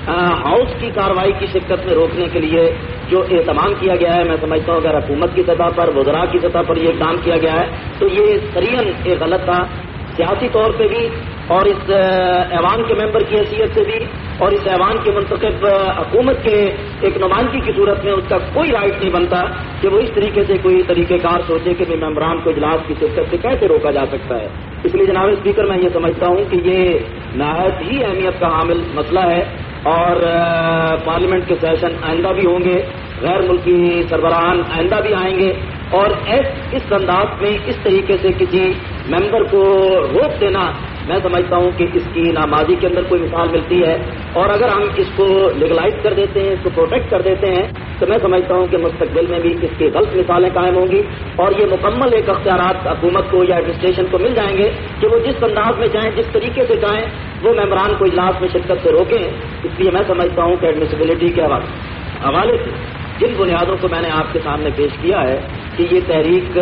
ہاؤس کی کارروائی کی شرکت میں روکنے کے لیے جو اہتمام کیا گیا ہے، میں سمجھتا ہوں اگر حکومت کی سطح پر، وزراء کی سطح پر یہ کام کیا گیا ہے تو یہ سریعاً ایک غلط تھا، سیاسی طور پہ بھی اور اس ایوان کے ممبر کی حیثیت سے بھی، اور اس ایوان کے منتخب حکومت کے ایک نمائندگی کی صورت میں اس کا کوئی رائٹ نہیں بنتا کہ وہ اس طریقے سے کوئی طریقہ کار سوچے کہ ممبران کو اجلاس کی شرکت سے کیسے روکا جا سکتا ہے. اس لیے جناب اسپیکر میں یہ سمجھتا ہوں کہ یہ نہایت ہی اہمیت کا حامل مسئلہ ہے، اور پارلیمنٹ کے سیشن آئندہ بھی ہوں گے، غیر ملکی سربراہان آئندہ بھی آئیں گے، اور اس انداز میں اس طریقے سے کسی ممبر کو روک دینا میں سمجھتا ہوں کہ اس کی نہ ماضی کے اندر کوئی مثال ملتی ہے، اور اگر ہم اس کو لیگلائز کر دیتے ہیں، اس کو پروٹیکٹ کر دیتے ہیں تو میں سمجھتا ہوں کہ مستقبل میں بھی اس کی غلط مثالیں قائم ہوں گی، اور یہ مکمل ایک اختیارات حکومت کو یا ایڈمنسٹریشن کو مل جائیں گے کہ وہ جس انداز میں چاہیں، جس طریقے سے چاہیں وہ ممبران کو اجلاس میں شرکت سے روکیں. اس لیے میں سمجھتا ہوں کہ ایڈمسبلٹی کے حوالے سے جن بنیادوں کو میں نے آپ کے سامنے پیش کیا ہے کہ یہ تحریک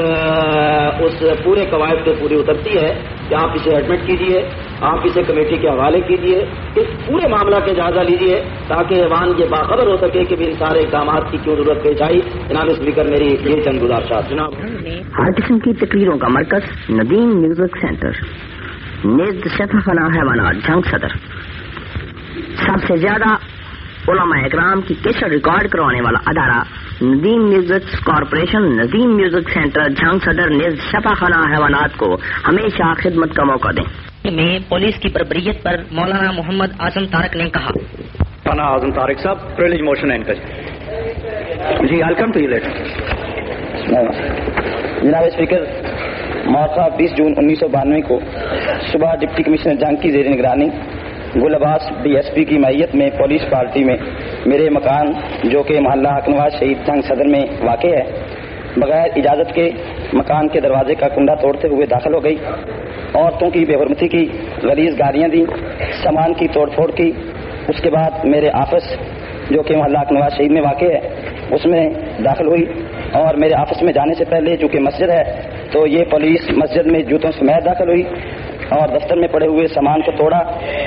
اس پورے قواعد سے پوری اترتی ہے کہ آپ اسے ایڈمٹ کیجیے، آپ اسے کمیٹی کے حوالے کیجیے، اس پورے معاملہ کا جائزہ لیجیے تاکہ ایوان یہ باخبر ہو سکے کہ ان سارے اقدامات کی کیوں ضرورت پیش آئی. جناب اسپیکر میری یہ چند گزارشات. جناب
ہر قسم کی تقریروں کا مرکز ندیم میوزک سینٹر، نزد شفا خانہ حیوانات، جھنگ صدر. سب سے زیادہ علماء اکرام کی کیسٹ ریکارڈ کروانے والا ادارہ Nadeem music corporation, Nadeem music centre, Jhang Saddar, نزد شفا خانہ حیوانات کو ہمیشہ خدمت کا موقع دیں. میں پولیس کی بربریت پر مولانا محمد اعظم طارق نے کہا.
مولانا Azam Tariq Sahib, privilege motion anchor. جی ویلکم ٹو یو لیٹر.
جناب اسپیکر، موقع 20 جون 1992 کو صبح ڈپٹی کمشنر جنگ کی زیر نگرانی گل عباس ڈی ایس پی کی معیت میں پولیس پارٹی میں میرے مکان جو کہ محلہ حق نواز شہید جنگ صدر میں واقع ہے بغیر اجازت کے مکان کے دروازے کا کنڈا توڑتے ہوئے داخل ہو گئی. عورتوں کی بے حرمتی کی، غلیظ گالیاں دی، سامان کی توڑ پھوڑ کی. اس کے بعد میرے آفس جو کہ محلہ حق نواز شہید میں واقع ہے اس میں داخل ہوئی، اور میرے آفس میں جانے سے پہلے چونکہ مسجد ہے تو یہ پولیس مسجد میں جوتوں سمیت داخل ہوئی اور دفتر میں پڑے ہوئے سامان کو توڑا،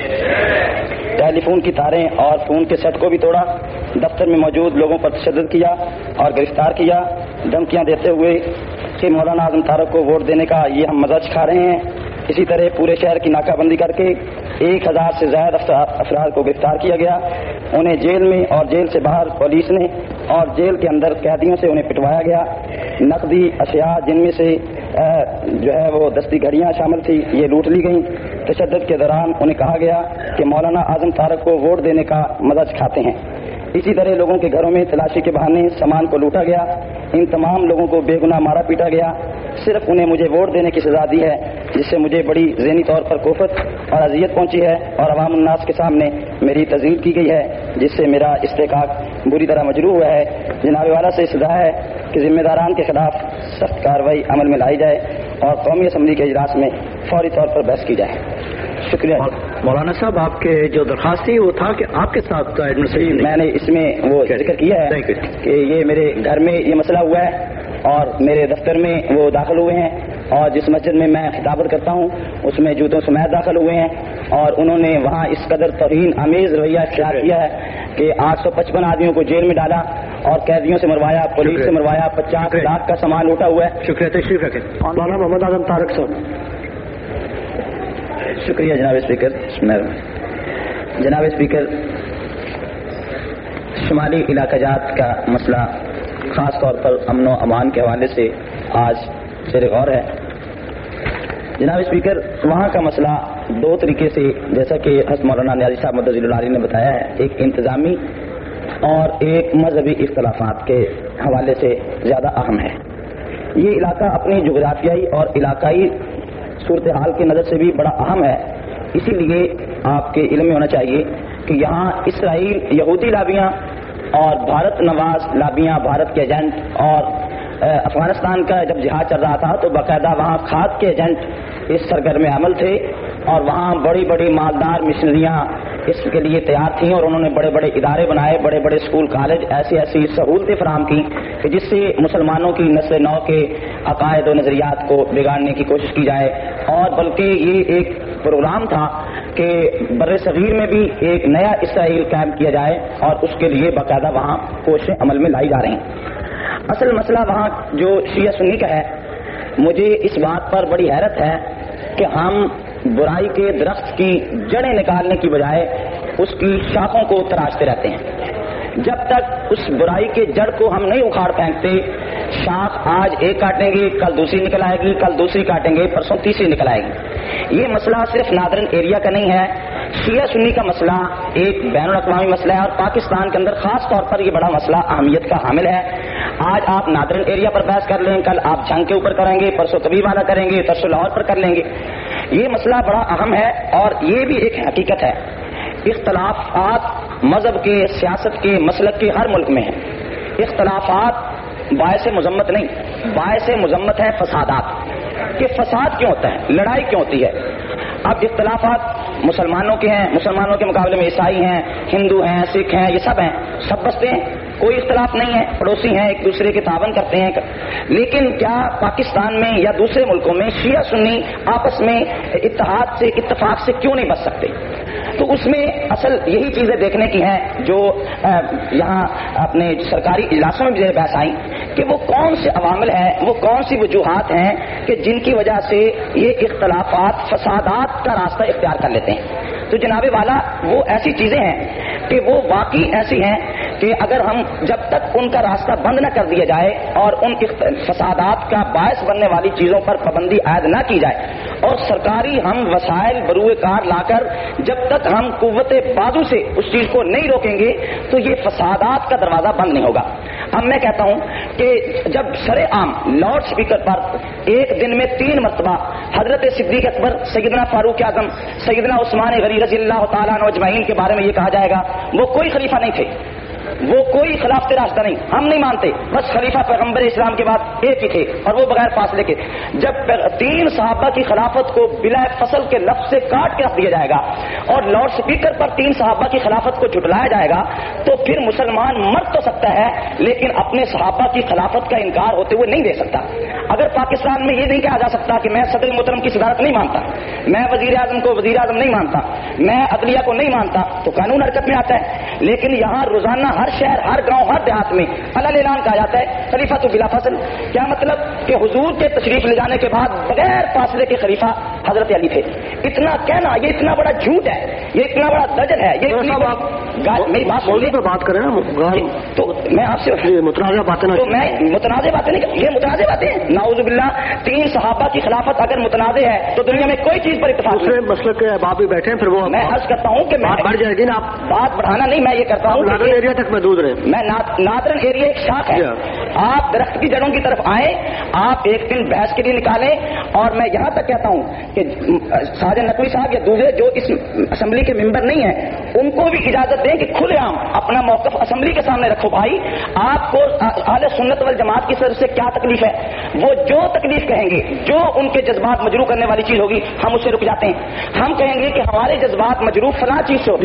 ٹیلی فون کی تاریں اور فون کے سیٹ کو بھی توڑا، دفتر میں موجود لوگوں پر تشدد کیا اور گرفتار کیا، دھمکیاں دیتے ہوئے کہ مولانا اعظم طارق کو ووٹ دینے کا یہ ہم مزہ چکھا رہے ہیں. اسی طرح پورے شہر کی ناکہ بندی کر کے 1000 سے زائد افراد کو گرفتار کیا گیا. انہیں جیل میں اور جیل سے باہر پولیس نے اور جیل کے اندر قیدیوں سے انہیں پٹوایا گیا. نقدی اشیاء جن میں سے جو ہے وہ دستی گھڑیاں شامل تھی یہ لوٹ لی گئیں. تشدد کے دوران انہیں کہا گیا کہ مولانا اعظم طارق کو ووٹ دینے کا مزہ چکھاتے ہیں. اسی طرح لوگوں کے گھروں میں تلاشی کے بہانے سامان کو لوٹا گیا. ان تمام لوگوں کو بے گناہ مارا پیٹا گیا. صرف انہیں مجھے ووٹ دینے کی سزا دی ہے جس سے مجھے بڑی ذہنی طور پر کوفت اور اذیت پہنچی ہے اور عوام الناس کے سامنے میری تذلیل کی گئی ہے جس سے میرا استحقاق بری طرح مجروح ہوا ہے. جناب والا سے سزا ہے کہ ذمہ داران کے خلاف سخت کارروائی عمل میں لائی جائے اور قومی اسمبلی کے اجلاس میں فوری طور پر بحث کی جائے. شکریہ.
مولانا صاحب آپ کے جو درخواست تھی وہ تھا کہ آپ کے ساتھ ایڈمنسٹریشن
میں نے اس میں وہ ذکر کیا ہے کہ یہ میرے گھر میں یہ مسئلہ ہوا ہے اور میرے دفتر میں وہ داخل ہوئے ہیں اور جس مسجد میں میں خطابت کرتا ہوں اس میں جوتوں سمیت داخل ہوئے ہیں اور انہوں نے وہاں اس قدر توہین آمیز رویہ اختیار کیا ہے کہ 855 آدمیوں کو جیل میں ڈالا اور قیدیوں سے مروایا، پولیس سے مروایا، 50 لاکھ کا سامان لوٹا ہوا ہے.
شکریہ. تشریف رکھیں.
مولانا محمد اعظم طارق صاحب.
شکریہ جناب اسپیکر. جناب اسپیکر، شمالی علاقہ جات کا مسئلہ خاص طور پر امن و امان کے حوالے سے آج زیر غور ہے. جناب اسپیکر، وہاں کا مسئلہ دو طریقے سے، جیسا کہ حضرت مولانا نیازی صاحب مدظل العالی نے بتایا ہے، ایک انتظامی اور ایک مذہبی اختلافات کے حوالے سے زیادہ اہم ہے. یہ علاقہ اپنی جغرافیائی اور علاقائی صورتحال کی نظر سے بھی بڑا اہم ہے. اسی لیے آپ کے علم میں ہونا چاہیے کہ یہاں اسرائیل یہودی لابیاں اور بھارت نواز لابیاں، بھارت کے ایجنٹ، اور افغانستان کا جب جہاد چل رہا تھا تو باقاعدہ وہاں کھاد کے ایجنٹ اس سرگرم عمل تھے، اور وہاں بڑی بڑی مالدار مشنریاں اس کے لیے تیار تھیں، اور انہوں نے بڑے بڑے ادارے بنائے، بڑے بڑے اسکول کالج، ایسی سہولتیں فراہم کی کہ جس سے مسلمانوں کی نسل نو کے عقائد و نظریات کو بگاڑنے کی کوشش کی جائے. اور بلکہ یہ ایک پروگرام تھا کہ بر صغیر میں بھی ایک نیا اسرائیل قائم کیا جائے، اور اس کے لیے باقاعدہ وہاں کوششیں عمل میں لائی جا رہی ہیں. اصل مسئلہ وہاں جو شیعہ سنی کا ہے، مجھے اس بات پر بڑی حیرت ہے کہ ہم برائی کے درخت کی جڑیں نکالنے کی بجائے اس کی شاخوں کو تراشتے رہتے ہیں. جب تک اس برائی کے جڑ کو ہم نہیں اکھاڑ پھینکتے، شاخ آج ایک کاٹیں گے، کل دوسری نکل آئے گی، کل دوسری کاٹیں گے، پرسوں تیسری نکل آئے گی. یہ مسئلہ صرف نادرن ایریا کا نہیں ہے، شیعہ سنی کا مسئلہ ایک بین الاقوامی مسئلہ ہے، اور پاکستان کے اندر خاص طور پر یہ بڑا مسئلہ اہمیت کا حامل ہے. آج آپ نادرن ایریا پر بحث کر لیں، کل آپ جنگ کے اوپر کریں گے، پرسوں کبھی والا کریں گے، پرسوں لاہور پر کر لیں گے. یہ مسئلہ بڑا اہم ہے، اور یہ بھی ایک حقیقت ہے. اختلافات مذہب کے، سیاست کے، مسلک کے ہر ملک میں ہیں. اختلافات باعث مذمت نہیں، باعث مذمت ہے فسادات. کہ فساد کیوں ہوتا ہے، لڑائی کیوں ہوتی ہے. اب اختلافات مسلمانوں کے ہیں، مسلمانوں کے مقابلے میں عیسائی ہیں، ہندو ہیں، سکھ ہیں، یہ سب ہیں، سب بستے ہیں، کوئی اختلاف نہیں ہے، پڑوسی ہیں، ایک دوسرے کے تعاون کرتے ہیں. لیکن کیا پاکستان میں یا دوسرے ملکوں میں شیعہ سنی آپس میں اتحاد سے، اتفاق سے کیوں نہیں بچ سکتے؟ تو اس میں اصل یہی چیزیں دیکھنے کی ہیں جو یہاں اپنے سرکاری اجلاسوں میں بھی بحث آئیں کہ وہ کون سے عوامل ہیں، وہ کون سی وجوہات ہیں کہ جن کی وجہ سے یہ اختلافات فسادات کا راستہ اختیار کر لیتے ہیں. تو جناب والا وہ ایسی چیزیں ہیں کہ وہ واقعی ایسی ہیں کہ اگر ہم جب تک ان کا راستہ بند نہ کر دیا جائے اور ان فسادات کا باعث بننے والی چیزوں پر پابندی عائد نہ کی جائے اور سرکاری ہم وسائل بروئے کار لا کر جب تک ہم قوت بازو سے اس چیز کو نہیں روکیں گے تو یہ فسادات کا دروازہ بند نہیں ہوگا. اب میں کہتا ہوں کہ جب سر عام لاؤڈ اسپیکر پر ایک دن میں 3 مرتبہ حضرت صدیق اکبر، سیدنا فاروق اعظم، سیدنا عثمان غنی رضی اللہ تعالیٰ عنہ اجمعین کے بارے میں یہ کہا جائے گا وہ کوئی خلیفہ نہیں تھے، وہ کوئی خلافت راستہ نہیں، ہم نہیں مانتے، بس خلیفہ پیغمبر اسلام کے بعد ایک ہی تھے اور وہ بغیر فاصلے کے. جب 3 صحابہ کی خلافت کو بلا فصل کے لفظ سے کاٹ کے رکھ دیا جائے گا اور لاؤڈ اسپیکر پر 3 صحابہ کی خلافت کو جھٹلایا جائے گا تو پھر مسلمان مر تو سکتا ہے لیکن اپنے صحابہ کی خلافت کا انکار ہوتے ہوئے نہیں دے سکتا. اگر پاکستان میں یہ نہیں کہا جا سکتا کہ میں صدر محترم کی صدارت نہیں مانتا، میں وزیر اعظم کو وزیر اعظم نہیں مانتا، میں عدلیہ کو نہیں مانتا، تو قانون حرکت میں آتا ہے. لیکن یہاں روزانہ ہر شہر، ہر گاؤں، ہر دیہات میں علل اعلان کہا جاتا ہے خلیفہ تو بلا فصل. کیا مطلب کہ حضور کے تشریف لے جانے کے بعد بغیر فاصلے کے خلیفہ حضرت علی تھے. اتنا کہنا یہ اتنا بڑا جھوٹ ہے، یہ اتنا بڑا دجل ہے. یہ میری
بات کریں نا
تو میں آپ سے
متنازع باتیں
تو میں متنازع باتیں نہیں، یہ متنازع باتیں ہیں. نعوذ باللہ 3 صحابہ کی خلافت اگر متنازع ہے تو دنیا میں کوئی چیز پر اتفاق
دوسرے مسئلے کے احباب بھی بیٹھے ہیں. پھر وہ
میں عرض کرتا ہوں کہ
بات بڑھ جائے گی نا. آپ
بات بڑھانا نہیں، میں یہ کرتا ہوں
نادرن ایریا تک محدود رہے.
میں نادرن ایریا ایک شاخ ہے. آپ درخت کی جڑوں کی طرف آئیں، آپ ایک دن بحث کے لیے نکالیں. اور میں یہاں تک کہتا ہوں کہ ساجد نقوی صاحب یا دوسرے جو اس اسمبلی کے ممبر نہیں ہیں ان کو بھی اجازت دیں کہ کھلے عام اپنا موقف اسمبلی کے سامنے رکھو. بھائی آپ کو اہل سنت والجماعت کی طرف سے کیا تکلیف ہے؟ وہ جو تکلیف کہیں گے، جو ان کے جذبات مجروح کرنے والی چیز ہوگی ہم اس سے رک جاتے ہیں. ہم کہیں گے کہ ہمارے جذبات مجروح فلاں چیز سے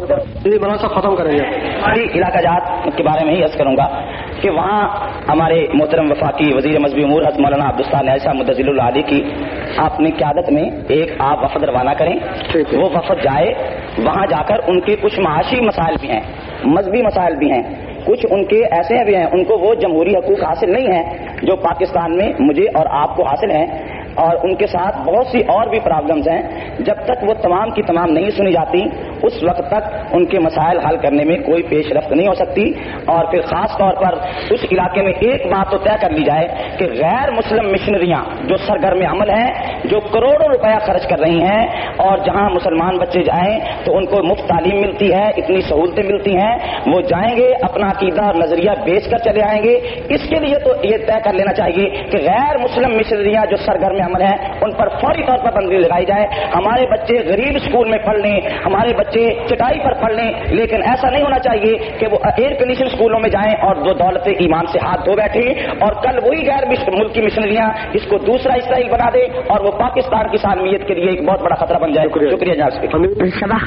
بنا سا ختم کریں گے.
علاقہ جات کے بارے میں ہی عرض کروں گا کہ وہاں ہمارے محترم وفاقی وزیر مذہبی امور حضرت مولانا عبدالستار نیازی صاحب مدظل العالی کی اپنی قیادت میں ایک آپ وفد روانہ کریں. وہ وفد جائے، وہاں جا کر ان کے کچھ معاشی مسائل بھی ہیں، مذہبی مسائل بھی ہیں، کچھ ان کے ایسے بھی ہیں ان کو وہ جمہوری حقوق حاصل نہیں ہیں جو پاکستان میں مجھے اور آپ کو حاصل ہیں. اور ان کے ساتھ بہت سی اور بھی پرابلمز ہیں. جب تک وہ تمام کی تمام نہیں سنی جاتی اس وقت تک ان کے مسائل حل کرنے میں کوئی پیش رفت نہیں ہو سکتی. اور پھر خاص طور پر اس علاقے میں ایک بات تو طے کر لی جائے کہ غیر مسلم مشنریاں جو سرگرم عمل ہیں, جو کروڑوں روپیہ خرچ کر رہی ہیں, اور جہاں مسلمان بچے جائیں تو ان کو مفت تعلیم ملتی ہے, اتنی سہولتیں ملتی ہیں, وہ جائیں گے اپنا عقیدہ اور نظریہ بیچ کر چلے آئیں گے. اس کے لیے تو یہ طے کر لینا چاہیے کہ غیر مسلم مشنریاں جو سرگرم عمل ہیں ان پر فوری طور پر پابندی لگائی جائے. ہمارے بچے غریب اسکول میں پڑھ لیں, ہمارے بچے چٹائی پر پڑھ لیں, لیکن ایسا نہیں ہونا چاہیے کہ وہ ایئر کنڈیشن اسکولوں میں جائیں اور دو دولت ایمان سے ہاتھ دھو بیٹھے, اور کل وہی غیر ملکی مشنریاں اس کو دوسرا اسرائیل بنا دے اور وہ پاکستان کی سالمیت کے لیے ایک بہت بڑا خطرہ بن جائے. شکریہ جناب.